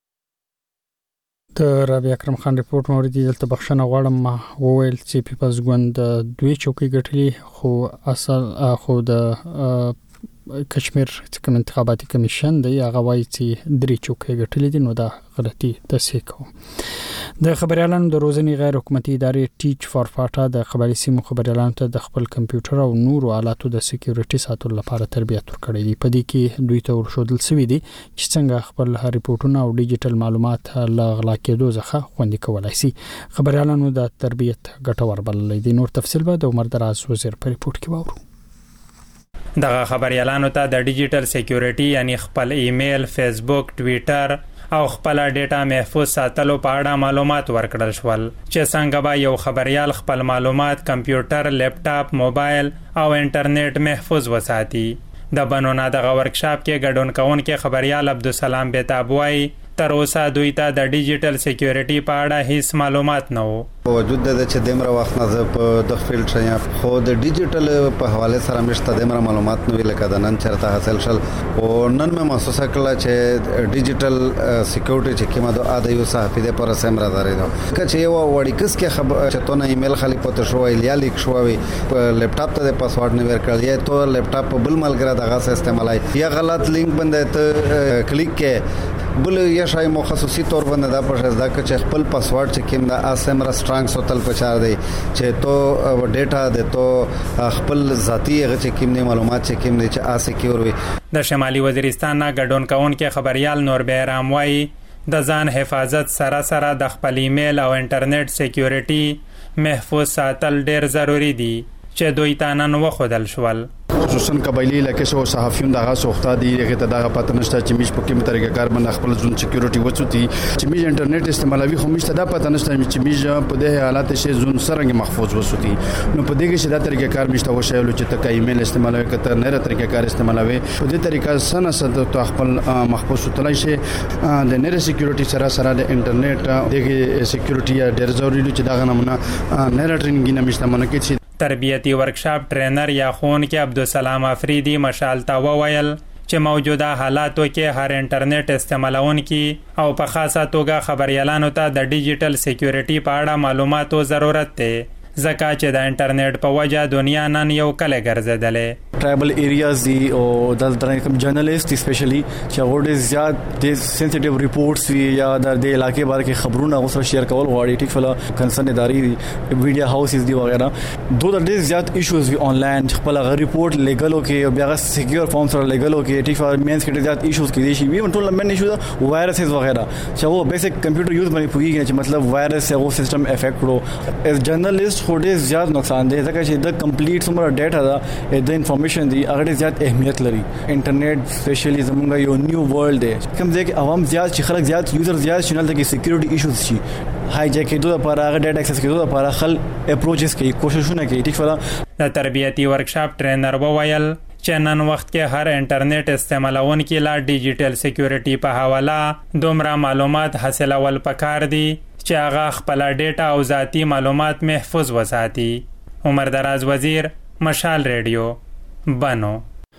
د رابعه اکرم خان ریپورت موردی دلته بخښنه غواړم. ما وویل چې پیپلز ګوند دوی چوکۍ ګټلې، خو اصل خو د کشمیر کوم انتخاباتي کمیشن دی هغه وایي چې درې چوکۍ ګټلې دي. نو دا غلطي تصحیح کوم. د خبريالانو د روزنې غیر حکومتي ادارې ټیچ فار فاټا د خبري سیمو خبريالانو ته د خپل کمپیوټر او نورو آلاتو د سکیورټي ساتلو لپاره تربیت ورکړي دي. په دې کې دوی ته ورښودل شوی دی چې څنګه خپل ریپورتونه او ډیجیټل معلومات له غلا کېدو څخه خوندي کولای شي. خبريالانو د تربیت ګټور بللې دي. نور تفصیل به د عمر دراز وزیر په ریپورت کې وورو. دغه خبريالانو ته د ډیجیټل سکیورټي یعنی خپل ایمیل، فیسبوک، ټوئیټر او خپل ډیټا محفوظ ساتلو په اړه معلومات ورکړل شول چې څنګه به یو خبريال خپل معلومات کمپیوټر، لیپټاپ، موبایل او انټرنیټ محفوظ وساتي. د بنونه دغه ورکشاپ کې ګډون کوونکي خبريال عبدالسلام بیتاب وایي تر اوسه دوی ته د ډیجیټل سکیورټي په اړه هیڅ معلومات نه وو. وجود د چې دمر وخت نه په د فیلډ شیا خو د ډیجیټل په حواله سره مشته دمر معلومات نو لکه د نن چرته حاصل شل او نن مې محسوس کړل چې ډیجیټل سکیورټي چې کومه د اده یو صحافي د پر سمرا داري نو کچې یو وړي کس کې خبر چې تو نه ایمیل خالي پته شو یا لیک شو وي لیپټاپ ته د پاسورډ نه ورکړل یا تو لیپټاپ په بل ملګری دغه څه استعمالای یا غلط لینک باندې ته کلیک کې بل یا شای مخصوصي تور باندې دا پښه دا چې خپل پاسورډ چې کوم د اسمرا سترانګ سوتل پچار دی چې تو ډیټا د تو خپل ذاتی هغه چې کوم معلومات چې کوم چې آ سکیور وي. د شمالي وزیرستان نه ګډون کوونکي خبريال نور بهرام وایي د ځان حفاظت سره سره د خپل ایمیل او انټرنیټ سکیورټي محفوظ ساتل ډیر ضروری دي چې دوی ته نن وخدل شول. خصوصا قبایلی لکه شو صحافیون دغه سوخته دي هغه ته دغه پته نشته چې میش په کومه طریقه کار باندې خپل ځون سکیورټي وڅوتي چې میش انټرنیټ استعمالوي خو میش ته دا پته نشته چې میش په دغه حالت شي ځون سره محفوظ وڅوتي. نو په دغه شي دا طریقه کار میش ته وشایلو چې ته ایمیل استعمالوي کته نه طریقه کار استعمالوي په دې طریقه سره سره ته خپل محفوظ وتلای شي. د نره سکیورټي سره سره د انټرنیټ دغه سکیورټي ډېر ضروري چې دا غنمونه نره ټریننګ نه میشته مونږ کې تربیتی ورکشاپ ټرینر یا خون کې عبدالسلام افریدی مشال تا وویل چې موجوده حالاتو کې هر انټرنیټ استعمالونکي او په خاصه توګه خبريالانو ته د ډیجیټل سکیورټي په اړه معلوماتو ضرورت دی ځکه چې د انټرنیټ په وجه دنیا نن یو کله ګرځیدلې ट्राइबल एरियाज دی او د درنګ جرنالست اسپیشلی چې ورډ زیات د سنسټیو ریپورټس وی یا د علاقې باره کې خبرونه اوسره شیر کول غواړي ټیک فلا کنسرن اداري میډیا هاوسز دی وغیرہ دوه د ډیر زیات ایشوز وی آنلاین خپل غ ریپورټ لیګلو کې او بیا سکیور فارم سره لیګلو کې ټیک فار مینس کې زیات ایشوز کې دي شي وی ټول مین ایشوز وایرسز وغیرہ چې وو بیسیک کمپیوټر یوز باندې پوهیږي چې مطلب وایرس او سیستم افیکټ کړو ایز جرنالست خو ډیر زیات نقصان دی ځکه چې د کمپلیټ څومره ډاټا دا د انفارمیشن دی هغه زیات اهمیت لري انټرنیټ سپیشلی زمونږ یو نیو ورلد دی کوم ځای کې عوام زیات چې خلک زیات یوزر زیات شنل د سکیورټي ایشوز شي هاي جاي کېدو لپاره هغه ډاټا اکسس کېدو لپاره خل اپروچز کوي کوششونه کوي ټیک فلا د تربیتي ورکشاپ ټرینر وویل چې نن وخت کې هر انټرنیټ استعمالونکي لا ډیجیټل سکیورټي په حواله دومره معلومات حاصلول پکار دي چې هغه خپل ډاټا او ذاتی معلومات محفوظ وساتي. عمر دراز وزیر، مشال ریډیو، بانو.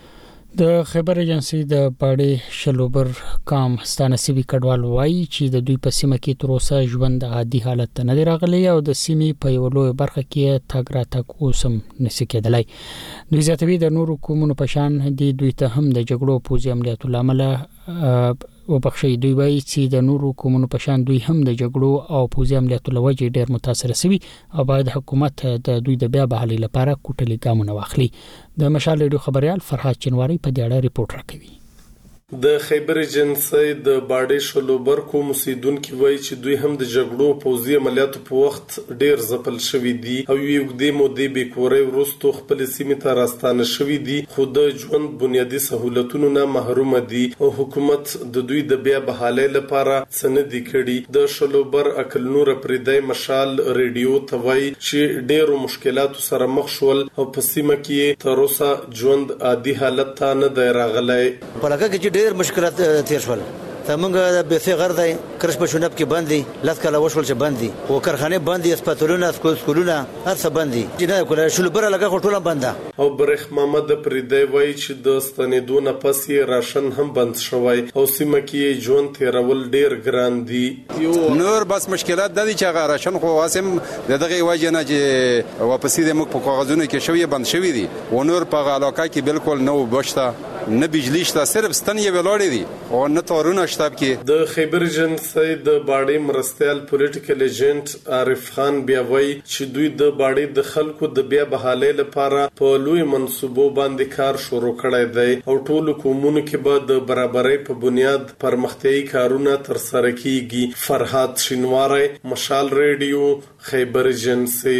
د خبر ایجنسی د باډي شلوبر کام ستانسيبي کډوال وایي چې د دوی په سیمه کې تر اوسه ژوند عادي حالت ته نه راغلی او د سیمې په یو لوی برخه کې تاګ را تاګ اوسم نشي کېدلای. دوی زیاتوي د نورو قومونو په شان دي دوی ته هم د جګړو پوزي عملیاتو لامل او بخښي دوی وایي چې د نورو قومونو په شان دوی هم د جګړو او پوزي عملیاتو لوجه ډېر متاثر شوي او باید حکومت د دوی د بیا بحالي لپاره کوټلي ګامونه واخلي. د مشال ریډیو خبريال فرحات چنواری په دې اړه ریپورت راکوي. د خیبر ایجنسی د باډي شلوبر کوم اوسیدونکو وایي چې دوی هم د جګړو پوزي عملیاتو په وخت ډیر ځپل شوی دي او یو د مودې به کورې ورستو خپل سیمه ته راستانه شوی دي خو د ژوند بنیادی سہولتونو نه محروم دي او حکومت د دوی د بیا بحالي لپاره څه دي کړي. د شلوبر اکل نور پردای مشال ریډیو توای چې ډیرو مشکلاتو سره مخ شول او په سیمه کې تر اوسه ژوند عادي حالت ته نه دی راغلی. ډېر مشکلات تیر شول زمونږ د بیسي غر دی کرش په شنب کې باندې لاس کله وشول چې باندې او کارخانه باندې اسپیټالونه سکولونه هر څه باندې چې نه کوله شلوبر لګه ټوله بنده او برخ محمد پردای وایي چې د ستنېدو نه پسې راشن هم بند شوی او سیمه کې ژوند تیرول ډیر ګران دي. نور بس مشکلات د دې چې راشن خو واسم دغه وجه نه چې واپسې د مخ په کاغذونو کې شوی بند شوی دي او نور په علاقه کې بالکل نو بشته نه بجلی شته صرف ستن یې ولاړې دي او نه تارونه شته کې. د خیبر ایجنسی د باډي مرستيال پولیټیکل ایجنټ عارف خان بیا وایي چې دوی د باډي د خلکو د بیا بحالي لپاره په لوی منصوبو باندې کار شروع کړی دی او ټول قومونو کې به د برابرۍ په بنیاد پرمختیايي کارونه تر سره کیږي. فرحات شینواری، مشال ریډیو، خیبر ایجنسی.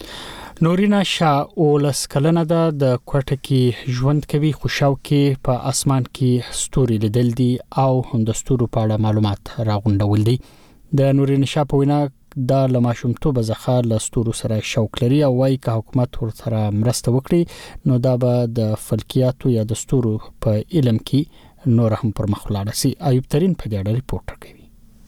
نورینا شاه اولس کلنه ده د کوټه کې ژوند کوي خوشاو کې په اسمان کې ستوري لیدل دي او هم د ستورو په اړه معلومات راغونډول دي. د نورینا شاه په وینا د لماشومتوب ځخه له ستورو سره شوق لري او وايي چې حکومت ورسره مرسته وکړي نو دا به د فلکیاتو یا د ستورو په علم کې نور هم پرمخ لاړ شي. ایوب ترين په دې اړه ریپورت کوي.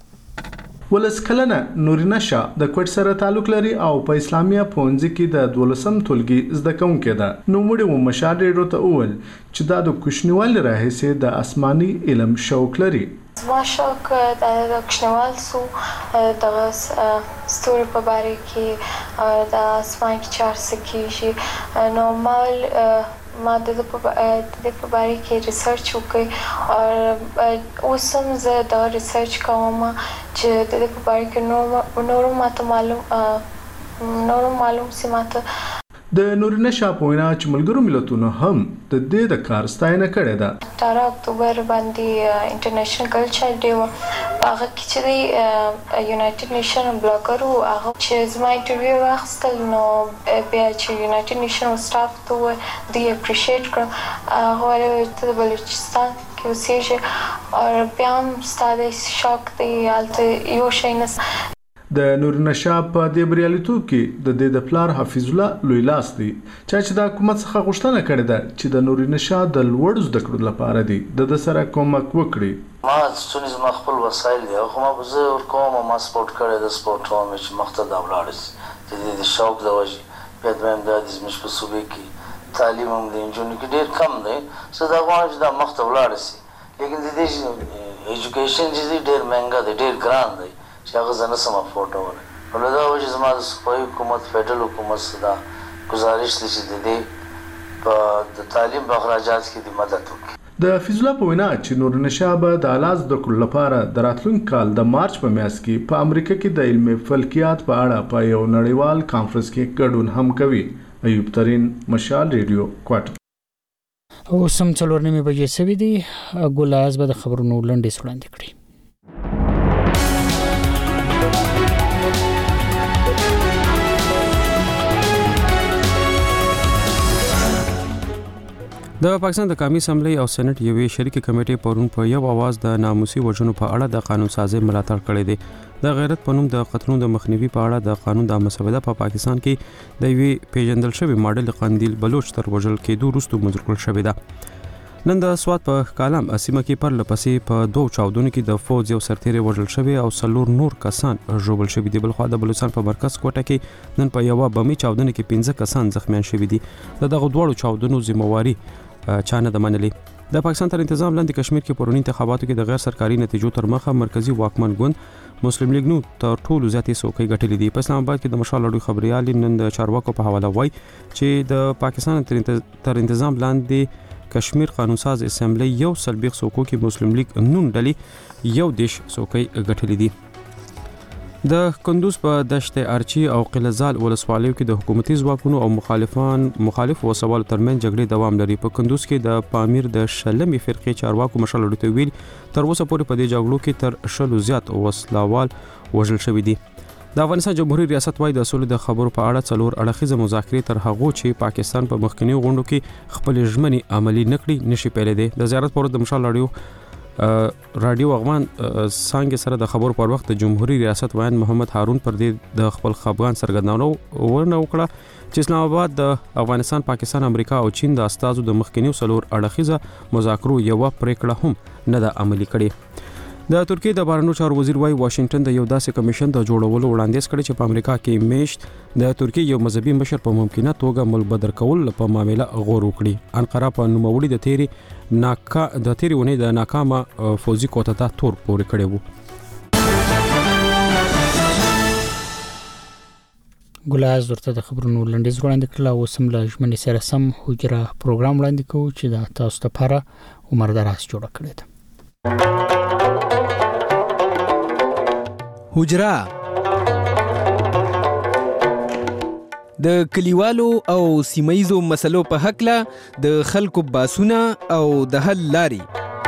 ولس کلنه نورینا شاه د کوټ سره تعلق لري او په اسلامي پونځ کې د دولسم ټولګي زده کوونکې ده. نو موږ و مشاهده ته اول چې دا د کوشنیوال راهسه د آسماني علم شوق لري. زما شوق د کوشنیوال سو د ستوري په باره کې د اسمان کې چار سکیږي نورمال ما د دې په باره کې ریسرچ وکړ او اوس هم زه دا ریسرچ کوم چې د دې په باره کې نور ماته معلوم نور معلوم سي ماته. د نورینا شاه په وینا چې ملګرو ملتونو هم د دې د کار ستاینه کړې ده. اٹھارہ اکتوبر باندې انټرنیشنل ګرل چایلډ ډے و هغه کې چې د یونایټډ نیشن بلاګر او هغه چې زما انټرویو واخیستل نو بیا چې یونایټډ نیشن سټاف ته دی اپریشیټ کړ هغه ته د بلوچستان کې اوسېږي او بیا هم ستاسو شوق دی البته یو شی نه. د نورینا شاه په دې بریالیتوب کې د دې د پلار حفیظ الله لوی لاس دی چې د حکومت څخه غوښتنه کړې ده چې د نورینا شاه د لوړ زده کړو لپاره دی د سره کومک وکړي. ما څونې زما خپل وسایل دی خو ما به زه ورکوم ما سپورټ کړی د سپورټ هم چې مخته دا ولاړ شي د دې د شوق د وجې بیا دویم دا د زموږ په صوبې کې تعلیم هم د انجونو کې ډېر کم دی زه دا غواړم چې دا مخته ولاړ شي لیکن د دې ایجوکیشن چې ډېر مهنګه دی ډېر ګران دی چې هغه زه نسم افورډولی نو له دا وجې زما د صوبایي حکومت فیډرل حکومت څخه دا ګزارش دی چې د دې په د تعلیم په اخراجات کې د مدد وکړي د فیض الله په وینا چې نورالنشا به د اعلی زده کړو لپاره د راتلونکي کال د مارچ په میاشت کې په امریکا کې د علمي فلکیات په اړه په یو نړیوال کانفرنس کې ګډون هم کوي. ایوب ترين، مشال ریډیو، کوټ. او سم څلور نیمه بجې سوي دي. ګولاز به د خبرونو لنډې وړاندې کړي. د پاکستان د قومي اسمبلی او سېنات یوې شریکه کمیټې پرون په یو आवाज د ناموسي وژنو په اړه د قانون سازي ملاتړ کړی دی. د غیرت په نوم د قتلونو د مخنیوي په اړه د قانون د مسوده په پا پاکستان کې د یوې پیژندل شوی ماډل قندیل بلوچ تر وژل کېدو وروسته منظور کړل شوی دی. نن د سواد په کالم اسیمه کې پر لپسې په دوه چاودنو کې د فوج یو سرتیری وژل شوی او څلور نور کسان ژوبل شوی دي. بل خو د بلوچستان په مرکز کوټه کې نن په یو بمي چاودنه کې پنځه کسان زخمیان شوی دي. دغه دوه چاودنو ذمہواری چانه د منلي. د پاکستان تر انتظام لاندې کشمیر کې پرونی انتخاباتو کې د غیر سرکاري نتیجو تر مخه مرکزی واکمن ګوند مسلم لیگ نو تر ټولو زیاتې څوکۍ ګټلې دي. په اسلام آباد کې د مشال لړۍ خبريال نن د چارواکو په حواله وای چې د پاکستان تر انتظام لاندې کشمیر قانون ساز اسمبلی یو سلبیخ څوکو کې مسلم لیگ نون ډلې یو دیش څوکۍ ګټلې دي. د کندوز په دشت ارچی او قلزال ولسوالیو کې د حکومتي ځواکونو او مخالفان مخالف وسوال ترمن جګړې دوام لري. په کندوز کې د پامیر د شلمې فرقې چارواکو مشال لړۍ ویل تر اوسه پورې په دې جګړو کې تر شلو زیات وسلوال وژل شوی دي. د افغانستان جمهوریت ریاست وايي د اصول د خبرو په اړه څلور اړخیزه مذاکرې تر هغه چې پاکستان په مخکنی غونډو کې خپل ژمنې عملی نکړي نشي پیلې دي. د زیارت پر د مشال لړۍ رادیو افغان څنګه سره د خبرو پر وخت د جمهوریت ریاست وایي محمد هارون پر دې د خپل خفغان سرګردانو ورنه وکړه چې اسلام آباد د افغانستان، پاکستان، امریکا او چین د استازو د مخکنی څلور اړخیزه مذاکرو یو پریکړه هم نه ده عملی کړې. د ترکیه د بهرنیو چارو وزیر وايي واشنگټن د یو داسې کمیشن د جوړولو وړاندیز کړی چې په امریکا کې میشت د ترکیه یو مذهبي مشر په ممکنه توګه ملک بدر کول په معاملې غور وکړي. انقره په نوموړي د تیری ناکا د تیری ونې د ناکامه فوزي کوټه تور پورې کړی وو. ګلاز ورته د خبرونو لنډیز وړاندې کړل او سم له ژمنې سره سم حجره پروګرام وړاندې کوو چې د تاسو لپاره عمر دراز جوړ کړی دی. حجره د کلیوالو او سیمایزو مسلو په حق له د خلکو باسونه او د حل لاري.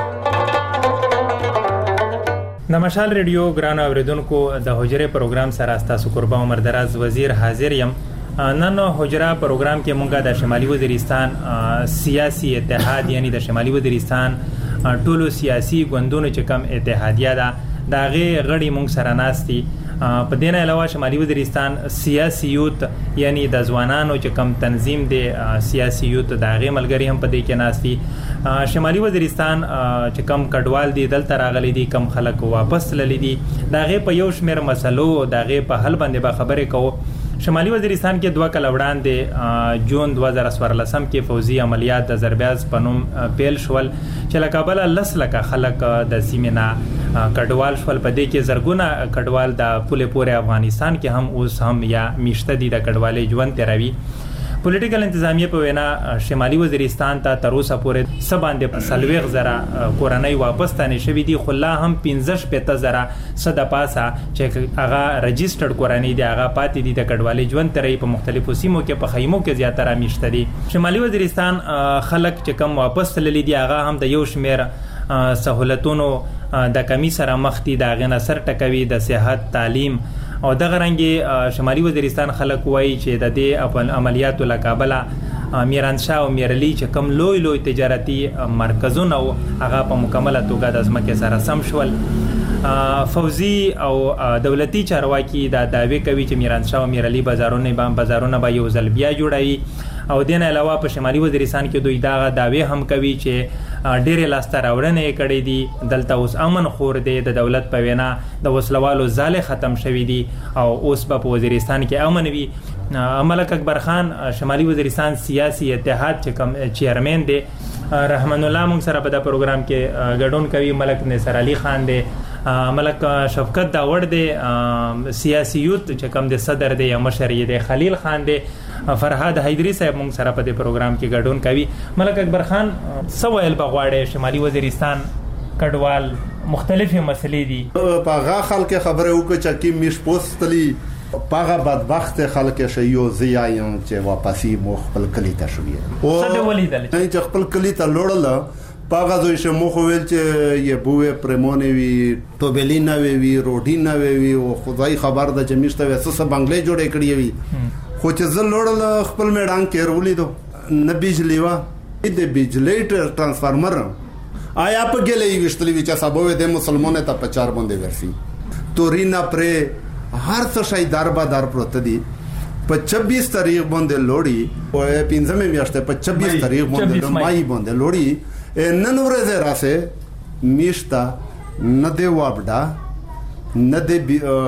د مشال ریډیو ګران اوریدونکو د حجره پروګرام سره تاسو قربان عمر دراز وزیر حاضر یم. نن حجره پروګرام کې مونږه د شمالي وزیرستان سیاسي اتحاد یعنی د شمالي وزیرستان ټولو سیاسي ګوندونو چې کم اتحادیه ده دا غي غړي مونږ سره ناستي. په دې نه علاوه شمالي وزیرستان سیاسي یوت یعنی د ځوانانو چې کم تنظیم دی سیاسي یوت دا غي ملګری هم په دې کې ناستي. شمالي وزیرستان چې کم کډوال دي دلته راغلي دي کم خلک واپس للی دي دا غي په یو شمیر مسلو دا غي په حل باندې به خبرې کوو. شمالي وزیرستان کې دوه کال وړاندې جون دوه زره څوارلسم کې فوزي عملیات د زربیاز په نوم پیل شول چې له کابل لس لکه خلک د سیمې نه کډوال شول. په دې کې زرګونه کډوال د پولې پورې افغانستان کې هم اوس هم یا میشته دي د کډوالۍ ژوند تیروي. پولیټیکل انتظامیه په وینا شمالي وزیرستان ته تر اوسه پورې څه باندې سلويغ زره کورنۍ واپس ته نشوي دي خو لا هم پنځه شپېته زره څه د پاسه چې هغه رجسټرډ کورنۍ دي هغه پاتې دي د کډوالۍ ژوند تیروي په مختلفو سیمو کې په خیمو کې زیاتره میشته دي. شمالي وزیرستان خلک چې کم واپس تللي دي هغه هم د یو شمیر سہولتونو د کمی سره مخ دي د غنا سر ټکوي د صحت تعلیم او دغه رنګي شمالي وزیرستان خلک وایي چې د دې عملیاتو له کابله میرانشاه او میرلی چې کم لوی لوی تجارتي مرکزونه او هغه په مکمله توګه د ځمکې سره سم شول. فوزي او دولتي چارواکي دا دعوی کوي چې میرانشاه او میرلی بازارونه به بازارونه به یو ځل بیا جوړوي او دین علاوه په شمالي وزیرستان کې دوی دا دعوی هم کوي چې ډېر لاسته راوړنې کړې دي دلته اوس امن خور دی د دولت په وینا د وسلوالو ځاله ختم شوې دي او اوس په وزیرستان کې امن وي. ملک اکبر خان شمالي وزیرستان سیاسي اتحاد چې کوم چیرمن دی، رحمان الله مونږ سره په دا پروګرام کې ګډون کوي، ملک نصر علي خان دی، ملک شفقت داوړ دی سیاسي یوت چې کوم د صدر دی یا مشر دی، خلیل خان دی، فرهاد حیدری صاحب مونږ سره په دې پروګرام کې ګډون کوي. ملک اکبر خان سوال بغواړي شمالي وزیرستان کډوال مختلفې مسلې دي په هغه خلک خبره وکړه چې کی میش پوستلی پاغه بدبخت خلک شيو زیایم چې واپسی مو خپل کلی ته شوې او څه ولیدل چې خپل کلی ته لوړل پاغه زوی شمو خو ویل چې یې بوې پرمونې وی توبلی نه وی روټی نه وی او خدای خبر ده چې میشته وسه بنگلې جوړې کړې وی خو چې زل لوړل خپل میدان کې ولیدو نه بجلی وا د بجلی ترانسفارمر آیا په ګلې وشتلې چې سبب د مسلمانانو ته پچار باندې ورسي تورینا پرې هر څه شي دربا در پروت دي په چوبیس تاریخ باندې لوړی او پنځمه میاشتې په چوبیس تاریخ باندې مای باندې لوړی نن ورځ راسه میشتا نه دی وابډا نه دی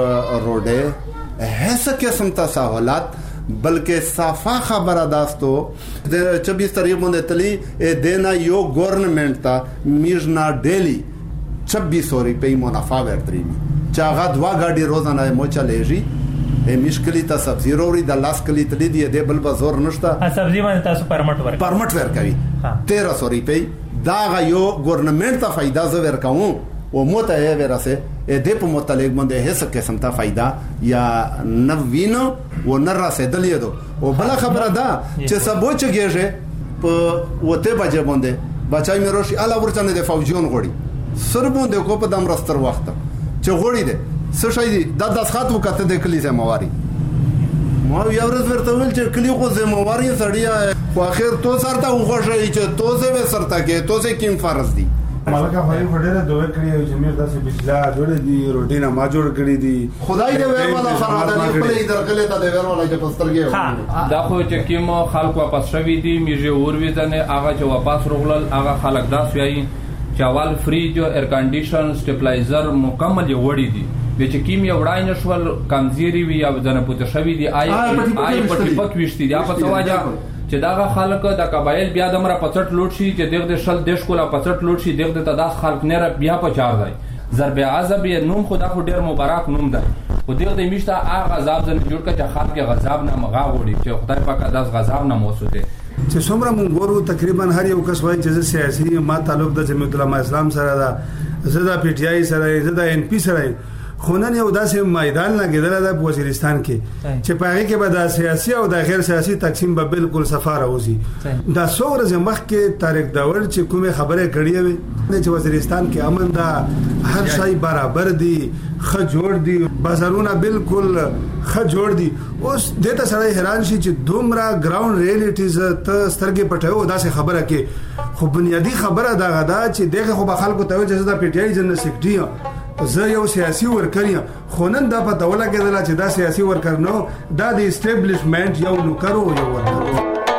روډه هڅه کې سمتا سہولات بلکې صافه خبره داستو د چوبیس تاریخ باندې تلی دینا یو گورنمنت تا میژنا ډیلی چوبیس روپۍ منافع ورتري چاغه دوا غاډي روزانه مو چلېږي ए مشکلی ته سبزی وروړي د لاس کلی تلی دی د بل بازار نشته ا سبزی باندې تاسو پرمټ ورکړئ پرمټ ورکوي تیرہ سو روپۍ دا غيو ګورنمنت ته فائدہ زو ورکاو او موته یې ورسه ا دې په متعلق باندې هیڅ قسم ته فائدہ یا نوینو و نه راسېدلې دو او بل خبره ده چې سبو چګېږي په وته بجې باندې بچای مې روشي الا ورچنه د فوجیون غوړي سربون د کو په دم راستر وخت چې غوړي ده څه شي دي د داسخات وکته د کلی زمواري ما یو ورځ ورته ویل چې کلی خو زمواري سړیا خو اخر تو سرته وغوښي چې تو زه سرته کې تو زه کیم فرض دي مالکه خو یې ډېر دوه کړی چې مې داسې بجلا جوړ دي روټینا ما جوړ کړی دي خدای دې ور والا فراده نه خپل درکله ته دې ور والا چې پسترګي دا خو چې کیم خلکو واپس شوی دي میږي اور ویزنه هغه چې واپس روغلل هغه خلک داس وایي چاوال فریج او ایر کنډیشن سټیپلایزر مکمل یې وړي دي چې کیم یو وړاین نشول کمزيري وي او ځنه پوت شوی دي آی آی پټي پک وشتي دا په تواجه چې دا خلک د قبایل بیا د مر پڅټ لوټ شي چې دغه د شل دیش کوله پڅټ لوټ شي دغه د داس خلک نه بیا په چار دی ضرب عذاب یې نوم خدا خو ډیر مبارک نوم ده خو دغه د میشته هغه غذاب ځنه جوړ کړه چې خلک غذاب نه مغا وړي چې خدای پاک داس غذاب نه موسوته چې څومره مونږ ګورو تقریبا هر یو کس وایي چې سیاسي ما تعلق د جمعیت العلماء اسلام سره ده زدا پی ټی آی سره زدا ان پی سره خونن یو داسې میدان لګیدل د وزیرستان کې چې پاره کې به د سیاسي او د غیر سیاسي تقسیم به بالکل صفاره وځي دا څوره زمخ کې طارق داور چې کومه خبره کړې وي چې وزیرستان کې امن دا هر شای برابر دي خ جوړ دي بازارونه بالکل خ جوړ دي اوس دته سره حیران شي چې دومره ګراوند ریالیټیز ته سترګې پټو داسې خبره کې خو بنیادی خبره دا غدا چې دغه خو به خلکو ته چې دا پی ټی آی جنرال سیکرټری زه یو سیاسي ورکر یم خو نن دا پته ولګېدل چې دا سیاسي ورکر نو دا د اسټابلیشمنت یو نوکر او یو ورکر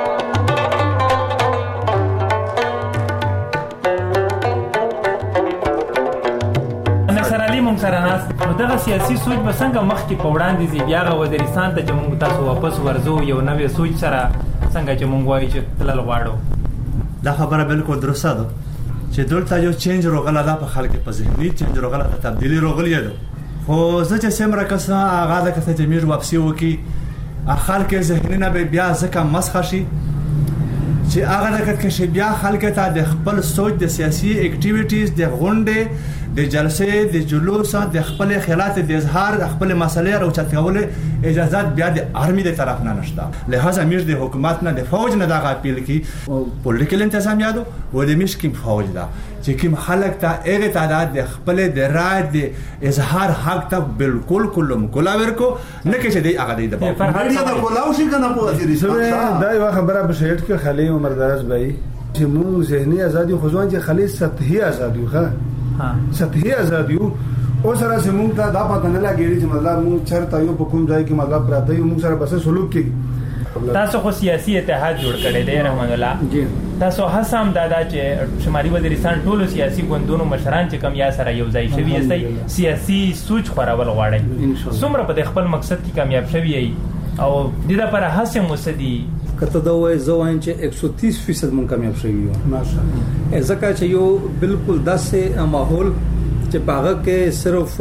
نصر علي مونږ سره ناس نو دغه سیاسي سوچ به څنګه مخکې په وړاندې زی بیا غو وزیرستان ته چې مونږ تاسو واپس ورزو یو نوې سوچ سره څنګه چې مونږ وایو چې تلل غواړو دا خبره بالکل درسته ده چې دلته یو چینج روغله ده په خلک په ذهني چینج روغله ده تبدیلی روغلی ده خو زه چې سمره کسه هغه د کسه چې میر واپسی وکي خلک ذهني نه بیا ځکه مسخ شي چې هغه د کښې بیا خلک ته د خپل سوچ د سیاسي اکټیویټیز د غونډې د جلسې د جلوس د خپل خیالات د اظهار خپل مسلې راوچت کول اجازه بیا د آرمي د طرف نه نشته لہذا میر د حکومت نه د فوج نه د اپیل کی پولیټیکل انتظامیه دو و د مش کې فوج دا چې کوم خلک ته هغه تعداد د خپل د رائے د اظهار حق ته بالکل کلم کولا ورکو نه کې چې دی هغه د فرهاد د کولاو شي کنه په وزیرستان دا یو خبره به شهید کې خلی عمر دراز بھائی چې مو ذهني ازادي خو ځوان چې خلی سطحي ازادي ښه سطحي ازادي او سره سیمون ته دا پته نه لګیږي چې مطلب مونږ چرته یو په کوم ځای کې مطلب پراته یو مونږ سره بس سلوک کوي تاسو خو سیاسي اتحاد جوړ کړی دی رحمان الله تاسو هڅه هم دادا چې شمالي وزیرستان ټولو سیاسي ګوندونو مشران چې کم یا سره یو ځای شوي یستي سیاسي سوچ خورول غواړي څومره په خپل مقصد کې کامیاب شوي یي او د دې لپاره هڅه مو سدي کته دا وای زه وایم چې یک سو تیس فیصد مونږ کامیاب شوي یو ماشاءالله ځکه چې یو بالکل داسې ماحول چې باغ کې صرف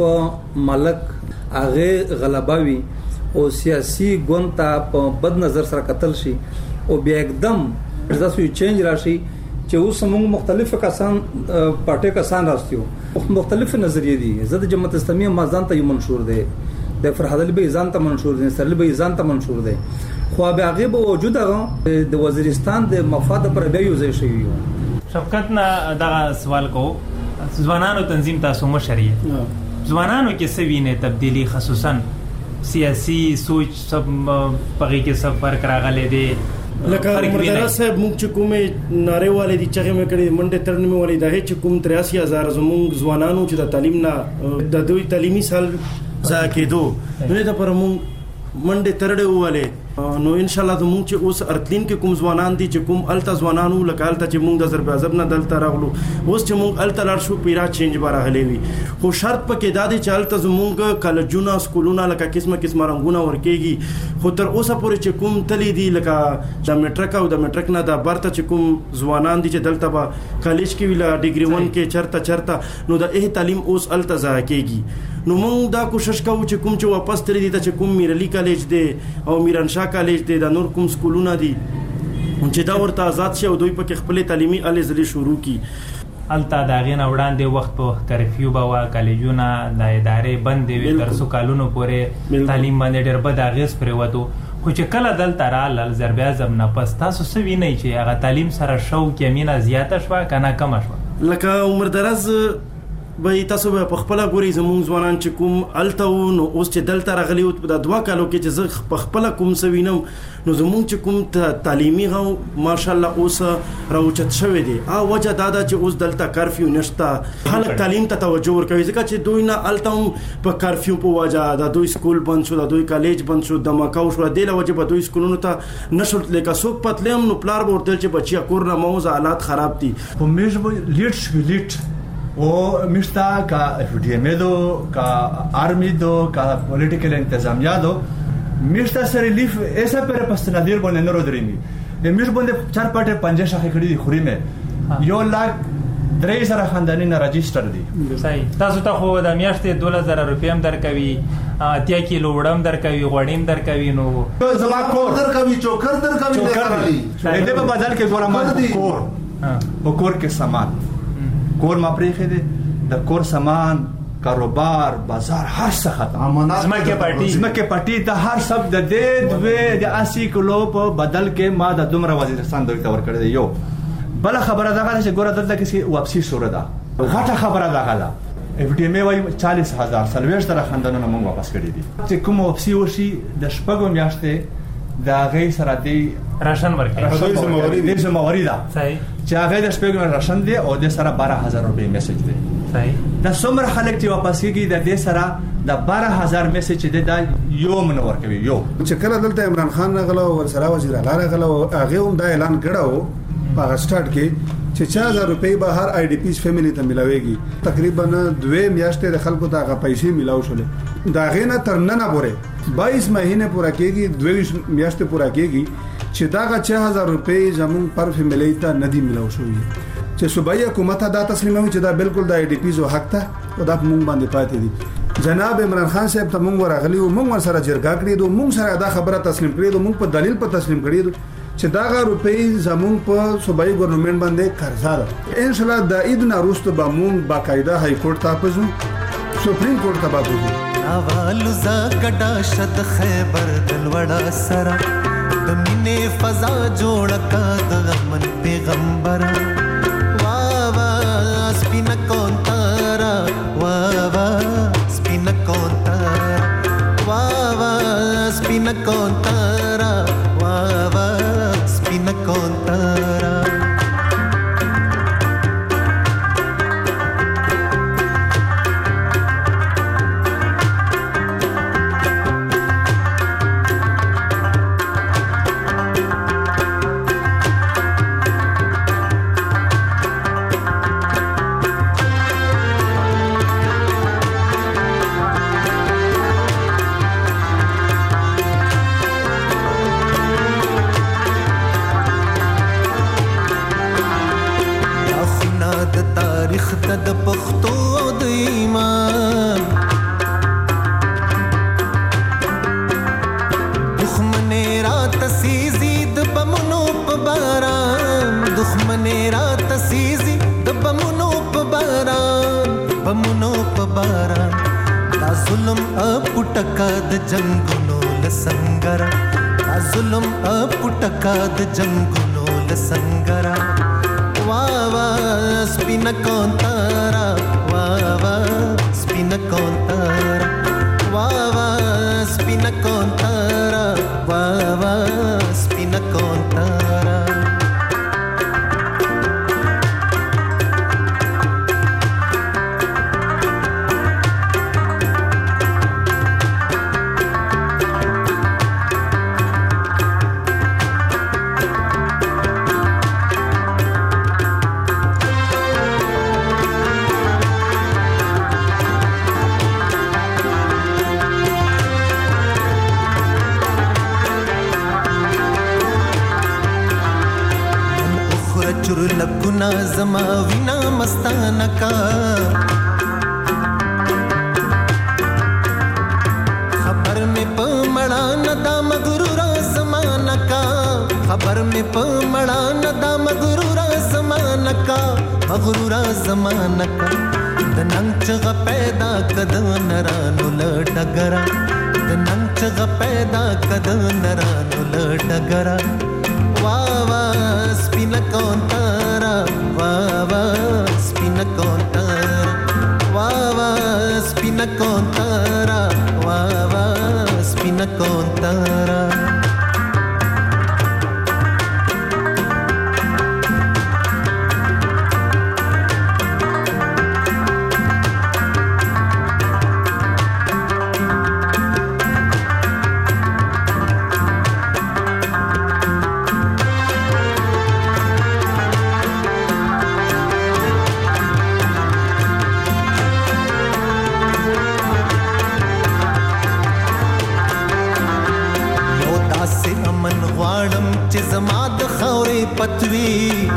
ملک هغه غلباوي او سیاسي ګوند ته په بد نظر سره قتل شي او بیا एकदम داسې چینج راشي چې اوس موږ مختلف کسان پټه کسان راستیو مختلف نظریې دي زه د جماعت اسلامي مازان ته منشور دی د فرحت علي به ځان ته منشور دي سرل به ځان ته منشور دی خو به هغه به وجود هغه د وزیرستان د مفاد پر بیا یو ځای شوی یو شفقت نه دا سوال کو ځوانانو تنظیم تاسو مشري ځوانانو کې سوینه تبدیلی خصوصا سیاسي سوچ سب پغې کې سب فرق راغلي دي لکه مرزا صاحب موږ چې کومه ناره والے دي چې موږ کړي منډه ترنمه والے د هیڅ کوم تریاسی هزار زموږ ځوانانو چې د تعلیم نه د دوی تعلیمي سال ځا کېدو نو دا پر موږ منډه ترډه والے نو ان شاء الله موږ چې اوس ارتلین کې کوم ځوانان دي چې کوم التا ځوانانو لکه التا چې موږ د ضرب نه دلته راغلو اوس چې موږ التا لار شو پیرا چینج بار هلي وي خو شرط پکې دا دي چې التا زموږ کالجونه سکولونه لکه قسمه قسمه رنگونه ورکېږي خو تر اوسه پورې چې کوم تلي دي لکه د میټرک او د میټرک نه د برته چې کوم ځوانان دي چې دلته به کالج کې ویلا ډیګري ون کې چرته چرته نو د اې تعلیم اوس التا ځا کېږي نو موږ دا کوشش کوو چې کوم چې واپس ترې دي چې کوم میرلی کالج دی او میرانشاه کالج دی د نور کوم سکولونه دي چې دا ورته آزاد شي او دوی په خپل تعلیمي اله زلي شروع کی التا دا غین وړاندې وخت په کرفیو بوا کالجونه د ادارې بند وي تر څو کالونو پورې تعلیم باندې ډېر بد اغیز پرې وته خو چې کله دلته رال ضرب اعظم نه پس تاسو سوي نه چې هغه تعلیم سره شوق یمینه زیاته شوه کنه کم شوه لکه عمر دراز به تاسو په خپل غوري زموږ ځوانان چې کوم الته نو اوس چې دلته راغلي او په دوا کالو کې چې زه په خپل کوم سوینم نو زموږ چې کوم تعلیمي غو ماشاءالله اوس راوچت شوی دی ا وجه دا دا چې اوس دلته کرفیو نشتا خلک تعلیم ته توجه ورکوي ځکه چې دوی نه الته په کرفیو په وجه دا دوی سکول بند شو دا دوی کالج بند شو د مکاو شو د له وجه په دوی سکولونو ته نشو لکه څوک پتلم نو پلار ورته چې بچیا کور نه موز حالات خراب دي په میژ لیټ شو لیټ o mista ka F D M do ka army do ka political intezamiado mista se relief esa per pastonadir bon en rodrimi de mir bon de char parte panje shakhe kadi khuri me yo lag درې سره خاندانی نه رجستر دي صحیح تاسو ته خو د میاشتې دوه زره روپۍ هم درکوي اتیا کیلو وړم درکوي غوړیم درکوي نو زما کور درکوي چوکر درکوي دې په بدل کې ګورم کور په کور کې سامان کور ما پرېخې دي د کور سامان کاروبار بازار هر څه ختم زمکه پټي زمکه پټي د هر سب د دې دوه د اسی کیلو په بدل کې ما د دومره وزیرستان دوی تور کړی یو بل خبره دا غواړي چې ګوره دلته کې واپسی شروع ده غټه خبره ده غلا اف ډي ام وايي چالیس هزار سلويش تر خندانونه موږ واپس کړی دي چې کوم واپسی وشي د شپږو میاشتې دا غي سره دی راشن ورکړي راشن زمواري دي زمواري ده صحیح چې هغه د شپږو راشن دی او د سره بارہ هزار روپۍ میسج دی صحیح د څومره خلک چې واپس کیږي د دې سره د بارہ هزار میسج دی دا یو منور کوي یو چې کله دلته عمران خان راغله او ور سره وزیر اعلی راغله هغه هم دا اعلان کړو په سٹارټ کې چې چار هزار روپۍ به هر آی ډی پیس فیملی ته ملاويږي تقریبا دوه میاشتې د خلکو ته هغه پیسې ملاو شولې دا غینه تر نن پورې بایس مهینه پورا کېږي دوه میاشتې پورا کېږي چې دا چار هزار روپۍ زمون پر فیملی ته ندی ملاو شوې چې صوبایي حکومت دا تسلیموي چې دا بالکل د آی ډی پیز حق ته او دا مونږ باندې پاتې دي جناب عمران خان صاحب ته مونږ ورغلی او مونږ ور سره جرګه کړې دو مونږ سره دا خبره تسلیم کړې دو مونږ په دلیل په تسلیم کړې دو چې دا غا روپۍ زمون په صوبایي ګورنمنت باندې قرضا ده ان شاء الله د عید نه وروسته به مونږ باقاعده های کورټ ته پځو سپریم کورټ ته پځو اوالو ز کډا شد خیبر دلوړا سرا د مینې فضا جوړ کا د امن پیغمبر وا وا سپین کون تارا وا وا سپین کون تارا وا وا سپین کون تارا وا وا سپین کون تارا د پښتو د ایمان دښمن را تسیزي د بمونو په باران دښمن را تسیزي د بمونو په باران بمونو په باران دا ظلم اپټکا د جنگونو لسنګرا دا ظلم اپټکا د جنگونو لسنګرا وا وا سپین کونتارا وا وا سپین کونتارا وا وا سپین کونتارا وا وا سپین کونتارا لګونا زما وینا مستانه کا خبر می پمړه ندا مغرور زمانہ کا خبر می پمړه ندا مغرور زمانہ کا مغرور زمانہ کا د نن چغ پیدا کد نرانو لټګرا د نن چغ پیدا کد نرانو لټګرا وا وا سپین کونتارا وا وا سپین کونتارا وا وا سپین کونتارا وا وا سپین کونتارا پتوی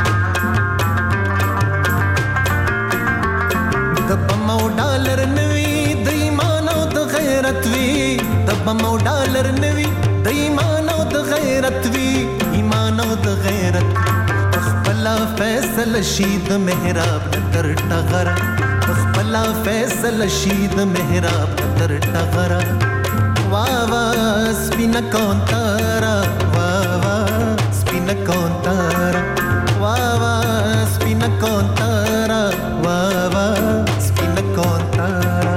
د بمو ډالر نوی د ایمان او د غیرت وی د بمو ډالر نوی د ایمان او د غیرت وی ایمان او د غیرت خپل فیصل شید محراب تر ټغرا خپل فیصل شید محراب تر ټغرا وا وا سپین کونتارا وا وا سپین کونتارا وا وا سپین کونتارا وا وا سپین کونتارا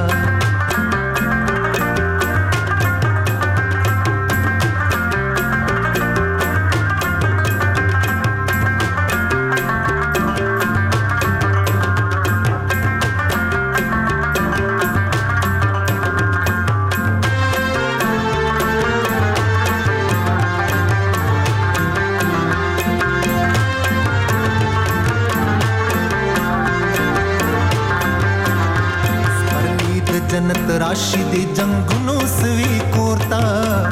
जन्नत राशि दे जंगुनो सवी कोरता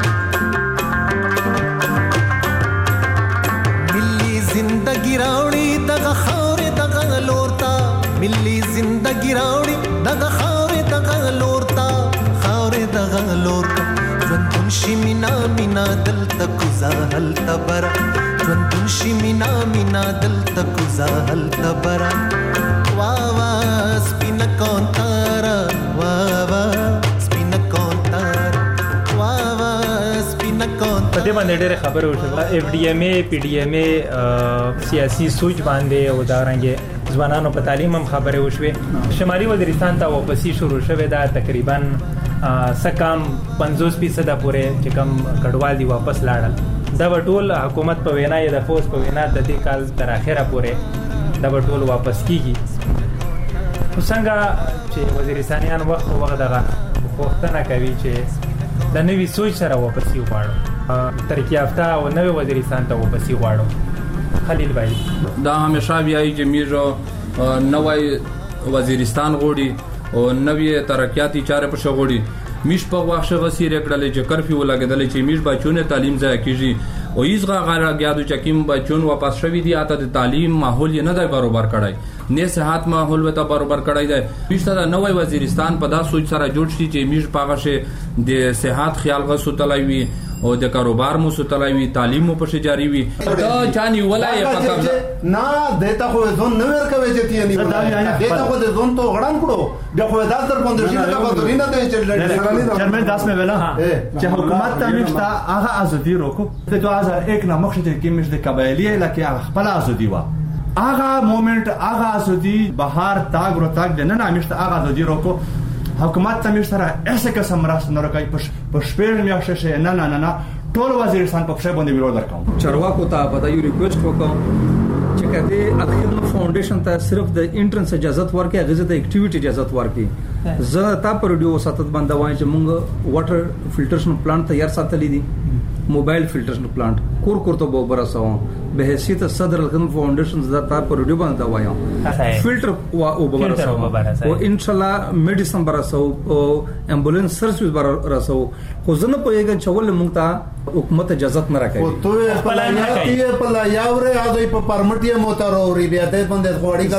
मिली जिंदगी रावड़ी दगा खावरे दगा लोरता मिली जिंदगी रावड़ी दगा खावरे दगा लोरता खावरे दगा लोरता जंतुनशी मिना मिना दिल तकुजा हल तबरा जंतुनशी मिना मिना दिल तकुजा हल तबरा वा वा स्पिन कौंतारा वा वा स्पिन कौंतारा वा वा स्पिन कौंतारा په دې باندې ډېر خبرې وشوه اف ډي ایم ای پی ډي ایم ای سیاسي سوچ باندې او دا رنګه ځوانانو په تعلیم هم خبرې وشوه شمالي وزیرستان ته واپسی شروع شوه دا تقریبا سکم پنځوس فیصد پورې چې کم کډوال دی واپس لاړل دا ټول حکومت په وینا یا د فوز په وینا د دې کال تر اخره پورې دا ټول واپس کیږي څنګه چې وزیرستانیان وخت وخت دغه وختونه کوي چې د نوې سوچ سره واپسی وغواړو ترقی یافته او نوې وزیرستان ته واپسی وغواړو خلیل بھائی دا همیشه بیاي چې میرو نوې وزیرستان غوړي او نوې ترقیاتي چارې په شغوړي میش په واخښه غسیره کړل چې کرفیو لګیدل چې میش بچونه تعلیم ځای کیږي او ایزغه غاړه غیادو چکیم بچون واپس شوی دی اته د تعلیم ماحول یې نه دی برابر کړی نه صحت ماحول وته برابر کړی دی میشته د نوې وزیرستان په دا سوچ سره جوړ شي چې میش پاغه د صحت خیال غسو تلوي او د کاروبار مو ستلوي تعلیم مو پښه جاری وي دا چاني ولای په قبل نه دیتا خو زون نه ورکوي چې تیانی ولای دیتا خو د زون ته غړان کړو د خو داس در پوند شي نه په دورینه ته چې چرمن داس مې ویلا چې حکومت ته مشتا هغه ازادي روکو د دوه هزار یک نه مخکې چې کې مش د قبایلی علاقې خپل ازادي وا هغه مومنت هغه ازادي بهار تاګ رو تاګ د نه نه مشتا هغه ازادي روکو حکومت ته مشتره ایسه قسم راست نه راکای په شپږ میاشتې نه نه نه ټول وزیرستان په پښه باندې ویلو درکوم چارواکو ته په یو ریکوست وکم چې کله اخیرنو فاونډیشن ته صرف د انټرنس اجازه ورکړي غزه د اکټیویټي اجازه ورکړي زه تا پر ویډیو ساتت باندې وایم چې موږ واټر فلټریشن پلانټ تیار ساتلې دي موبایل فلټریشن پلانټ کور کور ته به برسو به حیثیت صدر الخدم فاونډیشن زه تا پر ویډیو باندې وایم فلټر او به برسو او ان شاء الله میډیسن برسو او امبولانس سرویس برسو خو زه نه پوهیږم چې ول موږ ته حکومت اجازه نه راکړي او ته په لایاتي په لایاوره هغه په پرمټي موټر اوري بیا ته باندې غوړی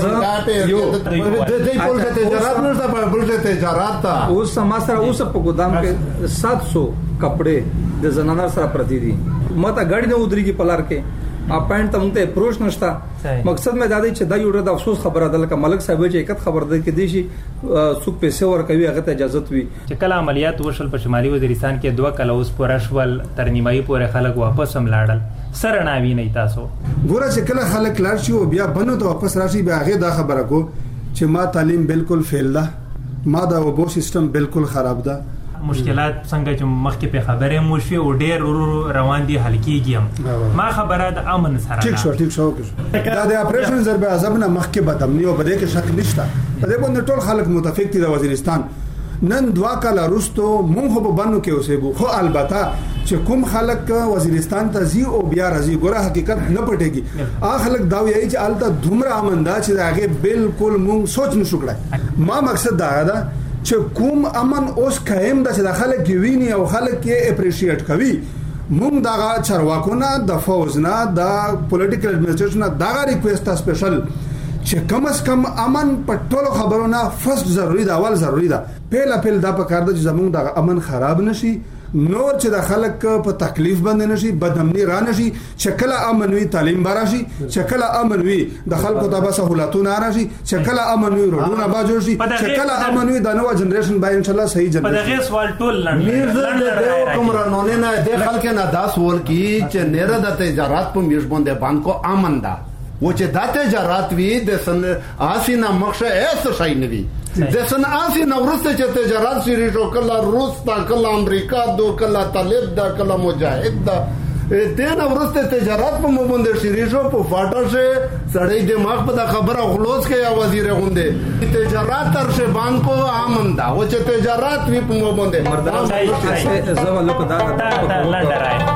کا کاټه د دې په تجارت نه تا په بل تجارت تا اوس سما سره اوس په ګودام کې سات سو کپڑے د زنانه سره پرتی دي ماته غاډي نه ودرېږي پلار کې اپاینټ ته موږ ته اپروچ نشتا مقصد مې دا دی چې دا یو ډېر د افسوس خبره ده لکه ملک صاحب چې اکت خبر ده کې دی شي څوک پیسې ورکوي هغه ته اجازه وي چې کله عملیات وشل په شمالي وزیرستان کې دوه کله اوس پورا شول تر نیمایي پورې خلک واپس هم لاړل سره ناوی نه تاسو ګوره چې کله خلک لاړ شي او بیا بنو ته واپس راشي بیا هغه دا خبره کو چې ما تعلیم بالکل فیل ده ما دا وبو سیستم بالکل خراب ده مشکلات څنګه چې مخکې په خبره مو شوي او ډېر روان دي حل کېږي ما خبره د امن سره ټیک شو ټیک شو دا د اپریشن ضرب اعظم نه مخکې بدامني او بده کې شک نشته په دې باندې ټول خلک متفق دي د وزیرستان نن دوا کاله رستو مونږ په بانو کې اوسېبو خو البته چې کوم خلک وزیرستان ته زی او بیا راځي ګوره حقیقت نه پټيږي هغه خلک دا وایي چې الته دومره امندا چې هغه بالکل مونږ سوچ نشو کړای ما مقصد دا ده چې کوم امن اوس قائم ده چې د خلک ویني او خلک یې اپریشیټ کوي موږ دا چارواکونه د فوز نه د پولیټیکل ایڈمنسټریشن دا ریکوست سپیشل چې کم از کم امن په ټولو خبرونه فرست ضروری ده اول ضروری ده پیله پیل دا په کار ده چې زموږ د امن خراب نشي نور چې د خلک په تکلیف باندې نشي بدامني را نشي شکل امن وی تعلیم براشي شکل امن وی د خلکو ته به سہولتونه راشي شکل امن وی روډونه باجو شي شکل امن وی د نوو جنریشن به ان شاء الله صحیح جنریشن په دغه سوال ټول لړل کومرانونه نه د خلک نه داس ول کی چې نره د تجارت په میش باندې باندې کو امن ده و چې د تجارت وی د سن اسینه مخشه ایس شای نه وی د سن اسینه ورسته چې تجارت شری شو کله روس تا کله امریکا دو کله طالب دا کله مجاهد دا دین ورسته تجارت په مو باندې شری شو په فاټر شه سړی دماغ په خبره غلوس کې یا وزیر غونډه تجارت تر شه بان کو امن دا و چې تجارت وی په مو باندې مردان زو لوک دا الله درای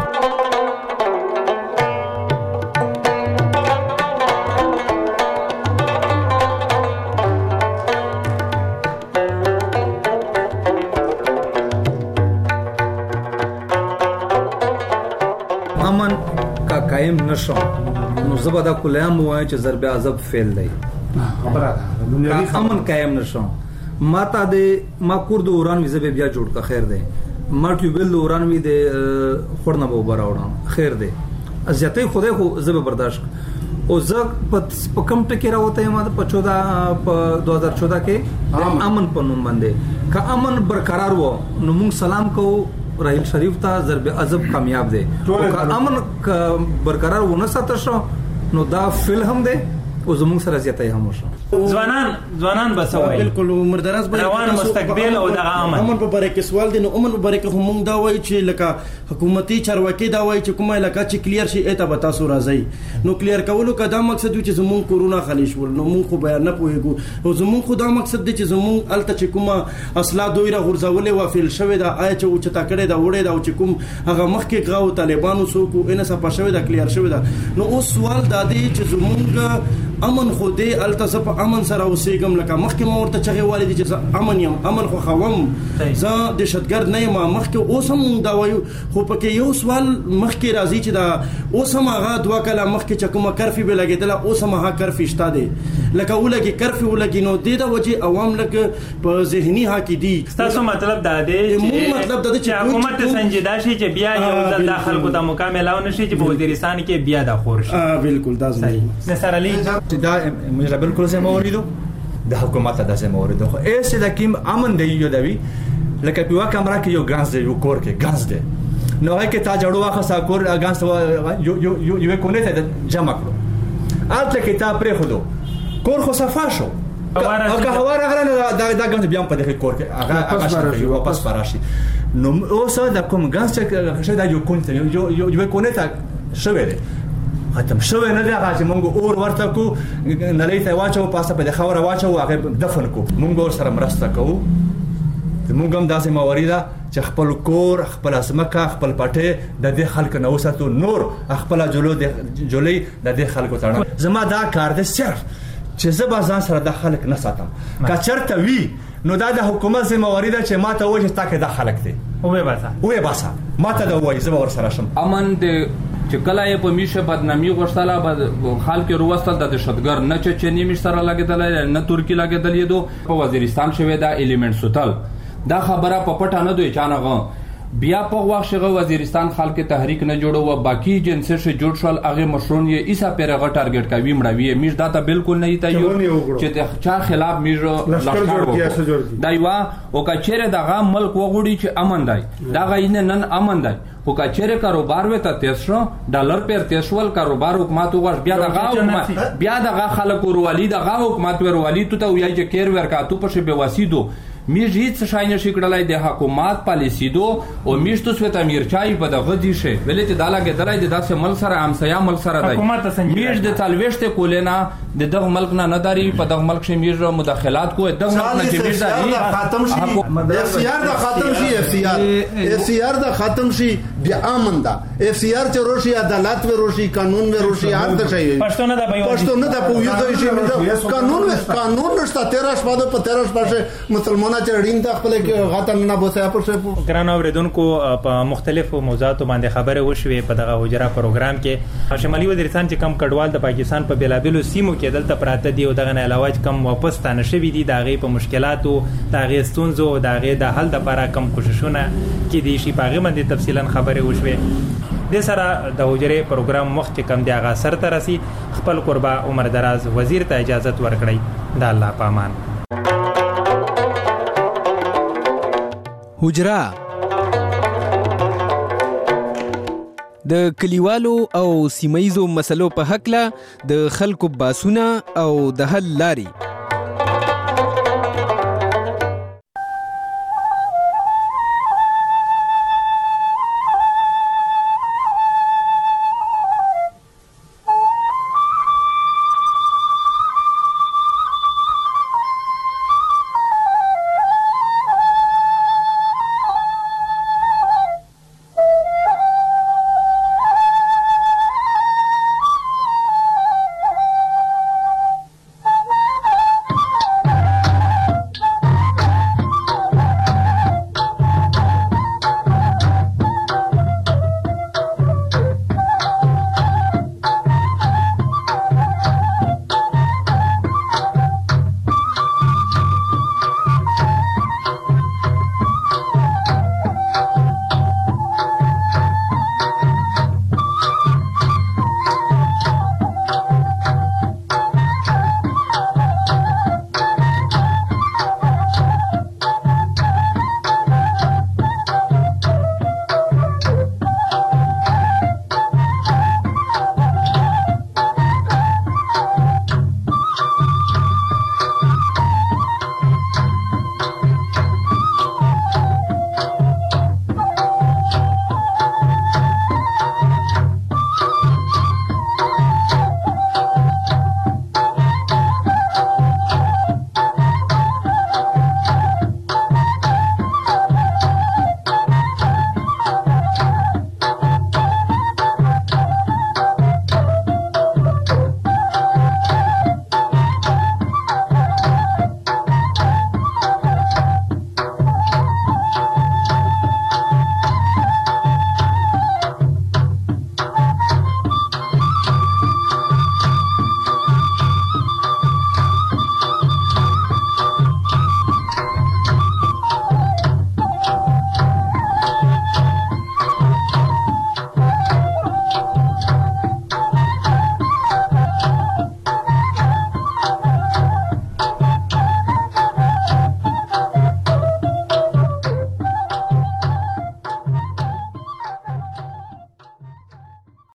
قائم نشو نو زبدا کلام وای چې ضرب عذاب فعل دی خبره امن قائم نشو ماته د ما کور د اوران ویزه بیا جوړ کا خیر دی ما ټیوبل د اوران وی د خورنه به وبراوړم خیر دی ازیته خدای خو زب برداشت او زه په کم ټکی راوته ما په چودہ په دو هزار چودہ کې امن په نوم باندې کا امن برقرار وو نو موږ سلام کوو راهیل شریف ته ضرب عذاب کامیاب دی او امن برقرار ونه ساتل شو نو دا فلم دی او زموږ سره زیاته هم شو ځوانان ځوانان بس وای بالکل مردراس به روان مستقبل او د امن امن په باره کې سوال دی نو امن په باره کې هم دا وای چې لکه حکومتي چارواکي دا وای چې کومه علاقہ چې کلیر شي اته به تاسو راځي نو کلیر کولو کا دا مقصد چې زموږ کورونا خلیش ول نو موږ خو بیان نه پوهیږو او زموږ خو دا مقصد دی چې زموږ الته چې کومه اصلا دوی را غورځولې و فیل شوی دا آی چې او چې تا کړه دا وړې دا چې کوم هغه مخکې غاو طالبانو سو کو ان صفه شوی دا کلیر شوی دا نو اوس سوال دا دی چې زموږ امن خو دې الته زه په امن سره اوسېږم لکه مخکې مو ورته چغې والدي چې زه امن یم امن خو خوم زه دهشتګرد نه یم مخکې اوس هم دا وایو خو پکې یو سوال مخکې راځي چې دا اوس هم هغه دوه کاله مخکې چې کومه کرفي به لګېدله اوس هم هغه کرفي شته دی لکه ولګي کرفي ولګي نو دې د وجې عوام لکه په ذهني ها کې دي ستاسو مطلب دا دی چې مطلب دا چې حکومت سنجیده شي چې بیا یو ځل د خلکو ته مکمل او نشي چې په وزیرستان کې بیا د خور شي بالکل دا صحیح نصر علي دا موږ بالکل زه موریدو د حکومت د زه موریدو خو ایسه د کیم امن دی یو دوی لکه په کمره کې یو ګانز دی یو کور کې ګانز دی نو هغه کې تا جوړو واخه کور ګانز یو یو یو یو کونه ته جمع کړو البته کې تا پرې خودو کور خو صفا شو او که هوا راغله دا دا ګانز بیا په دغه کور کې هغه هغه شي واپس پراشي نو اوس دا کوم ګانز چې شه دا یو کونه یو یو یو کونه ته شوه دی ختم شوه نه دا چې مونږ اور ورته کو نلې ته واچو پاسه په خوره واچو هغه دفن کو مونږ ور سره مرسته کوو مونږ هم داسې مواریدا چې خپل کور خپل اسمکه خپل پټه د دې خلک نه وساتو نور خپل جلو د جولې د دې خلکو تړه زما دا کار دی صرف چې زه به ځان سره د خلک نه ساتم که چرته وی نو دا د حکومت ذمہواری ده چې ماته وایي چې تاکه د خلک دی وې باسا وې باسا ماته دا وایي زه ور سره شم امن د چې کله یې په میشه بدنامي غوښتله به خلک وروستل د دهشتګر نه چې چنی میش سره لګېدل نه ترکی لګېدل یې په وزیرستان شوی دا الیمنٹ سوتل دا خبره په پټه نه دوی چانغه بیا په واښغه وزیرستان خلک تحریک نه جوړو او باقی جنسه شه جوړ شول هغه مشرون یې ایسا پیرغه ټارګټ کوي مړوي میش دا ته بالکل نه ایته یو چې د چا خلاف میش لشکر جوړ دی وا او کچره دغه ملک وغوړي چې امن دی دا غینه نن امن دی خو کچره کاروبار وته تیسرو ډالر پر تیسول کاروبار حکومت وغوښ بیا دغه حکومت بیا دغه خلک ورولي دغه حکومت ورولي ته وایي چې کیر ورکا تو په شی به وسیدو میش هیڅ شای نشي کړلای د حکومت پالیسی دو او میش تو سوت امیر چای په دغه دي شه ولې ته دالا کې درای د داسې مل سره امسیا مل سره دی میش د تلويشته کولینا د دغه ملک نه نداري په دغه ملک شه میش مداخلات کوه دغه ملک نه چې میش داري ختم شي اف سی آر دا ختم شي اف سی آر اف سی آر دا ختم شي بیا امن دا اف سی آر چې روشي عدالت و روشي قانون و روشي هر څه شي پښتون نه دا پښتون نه دا پوهیږي چې قانون قانون نشته تیرا شپه په تیرا شپه مسلمان ګران اوریدونکو په مختلفو موضوعاتو باندې خبره وشوې په دغه حجره پروګرام کې شمالي وزیرستان چې کم کډوال د پاکستان په بلابلو سیمو کې دلته پراته دي او دغه نه علاوه کم واپس تانه شوي دي دغه په مشکلاتو دغه ستونزو دغه د حل لپاره کم کوششونه کې دي شي پاغه باندې تفصیلا خبره وشوې د سره د حجره پروګرام وخت کم دی هغه سر ترسي خپل قربا عمر دراز وزیر ته اجازه ورکړي د الله پامان حجره د کلیوالو او سیمایزو مسلو په حق له د خلکو باسونه او د حل لاري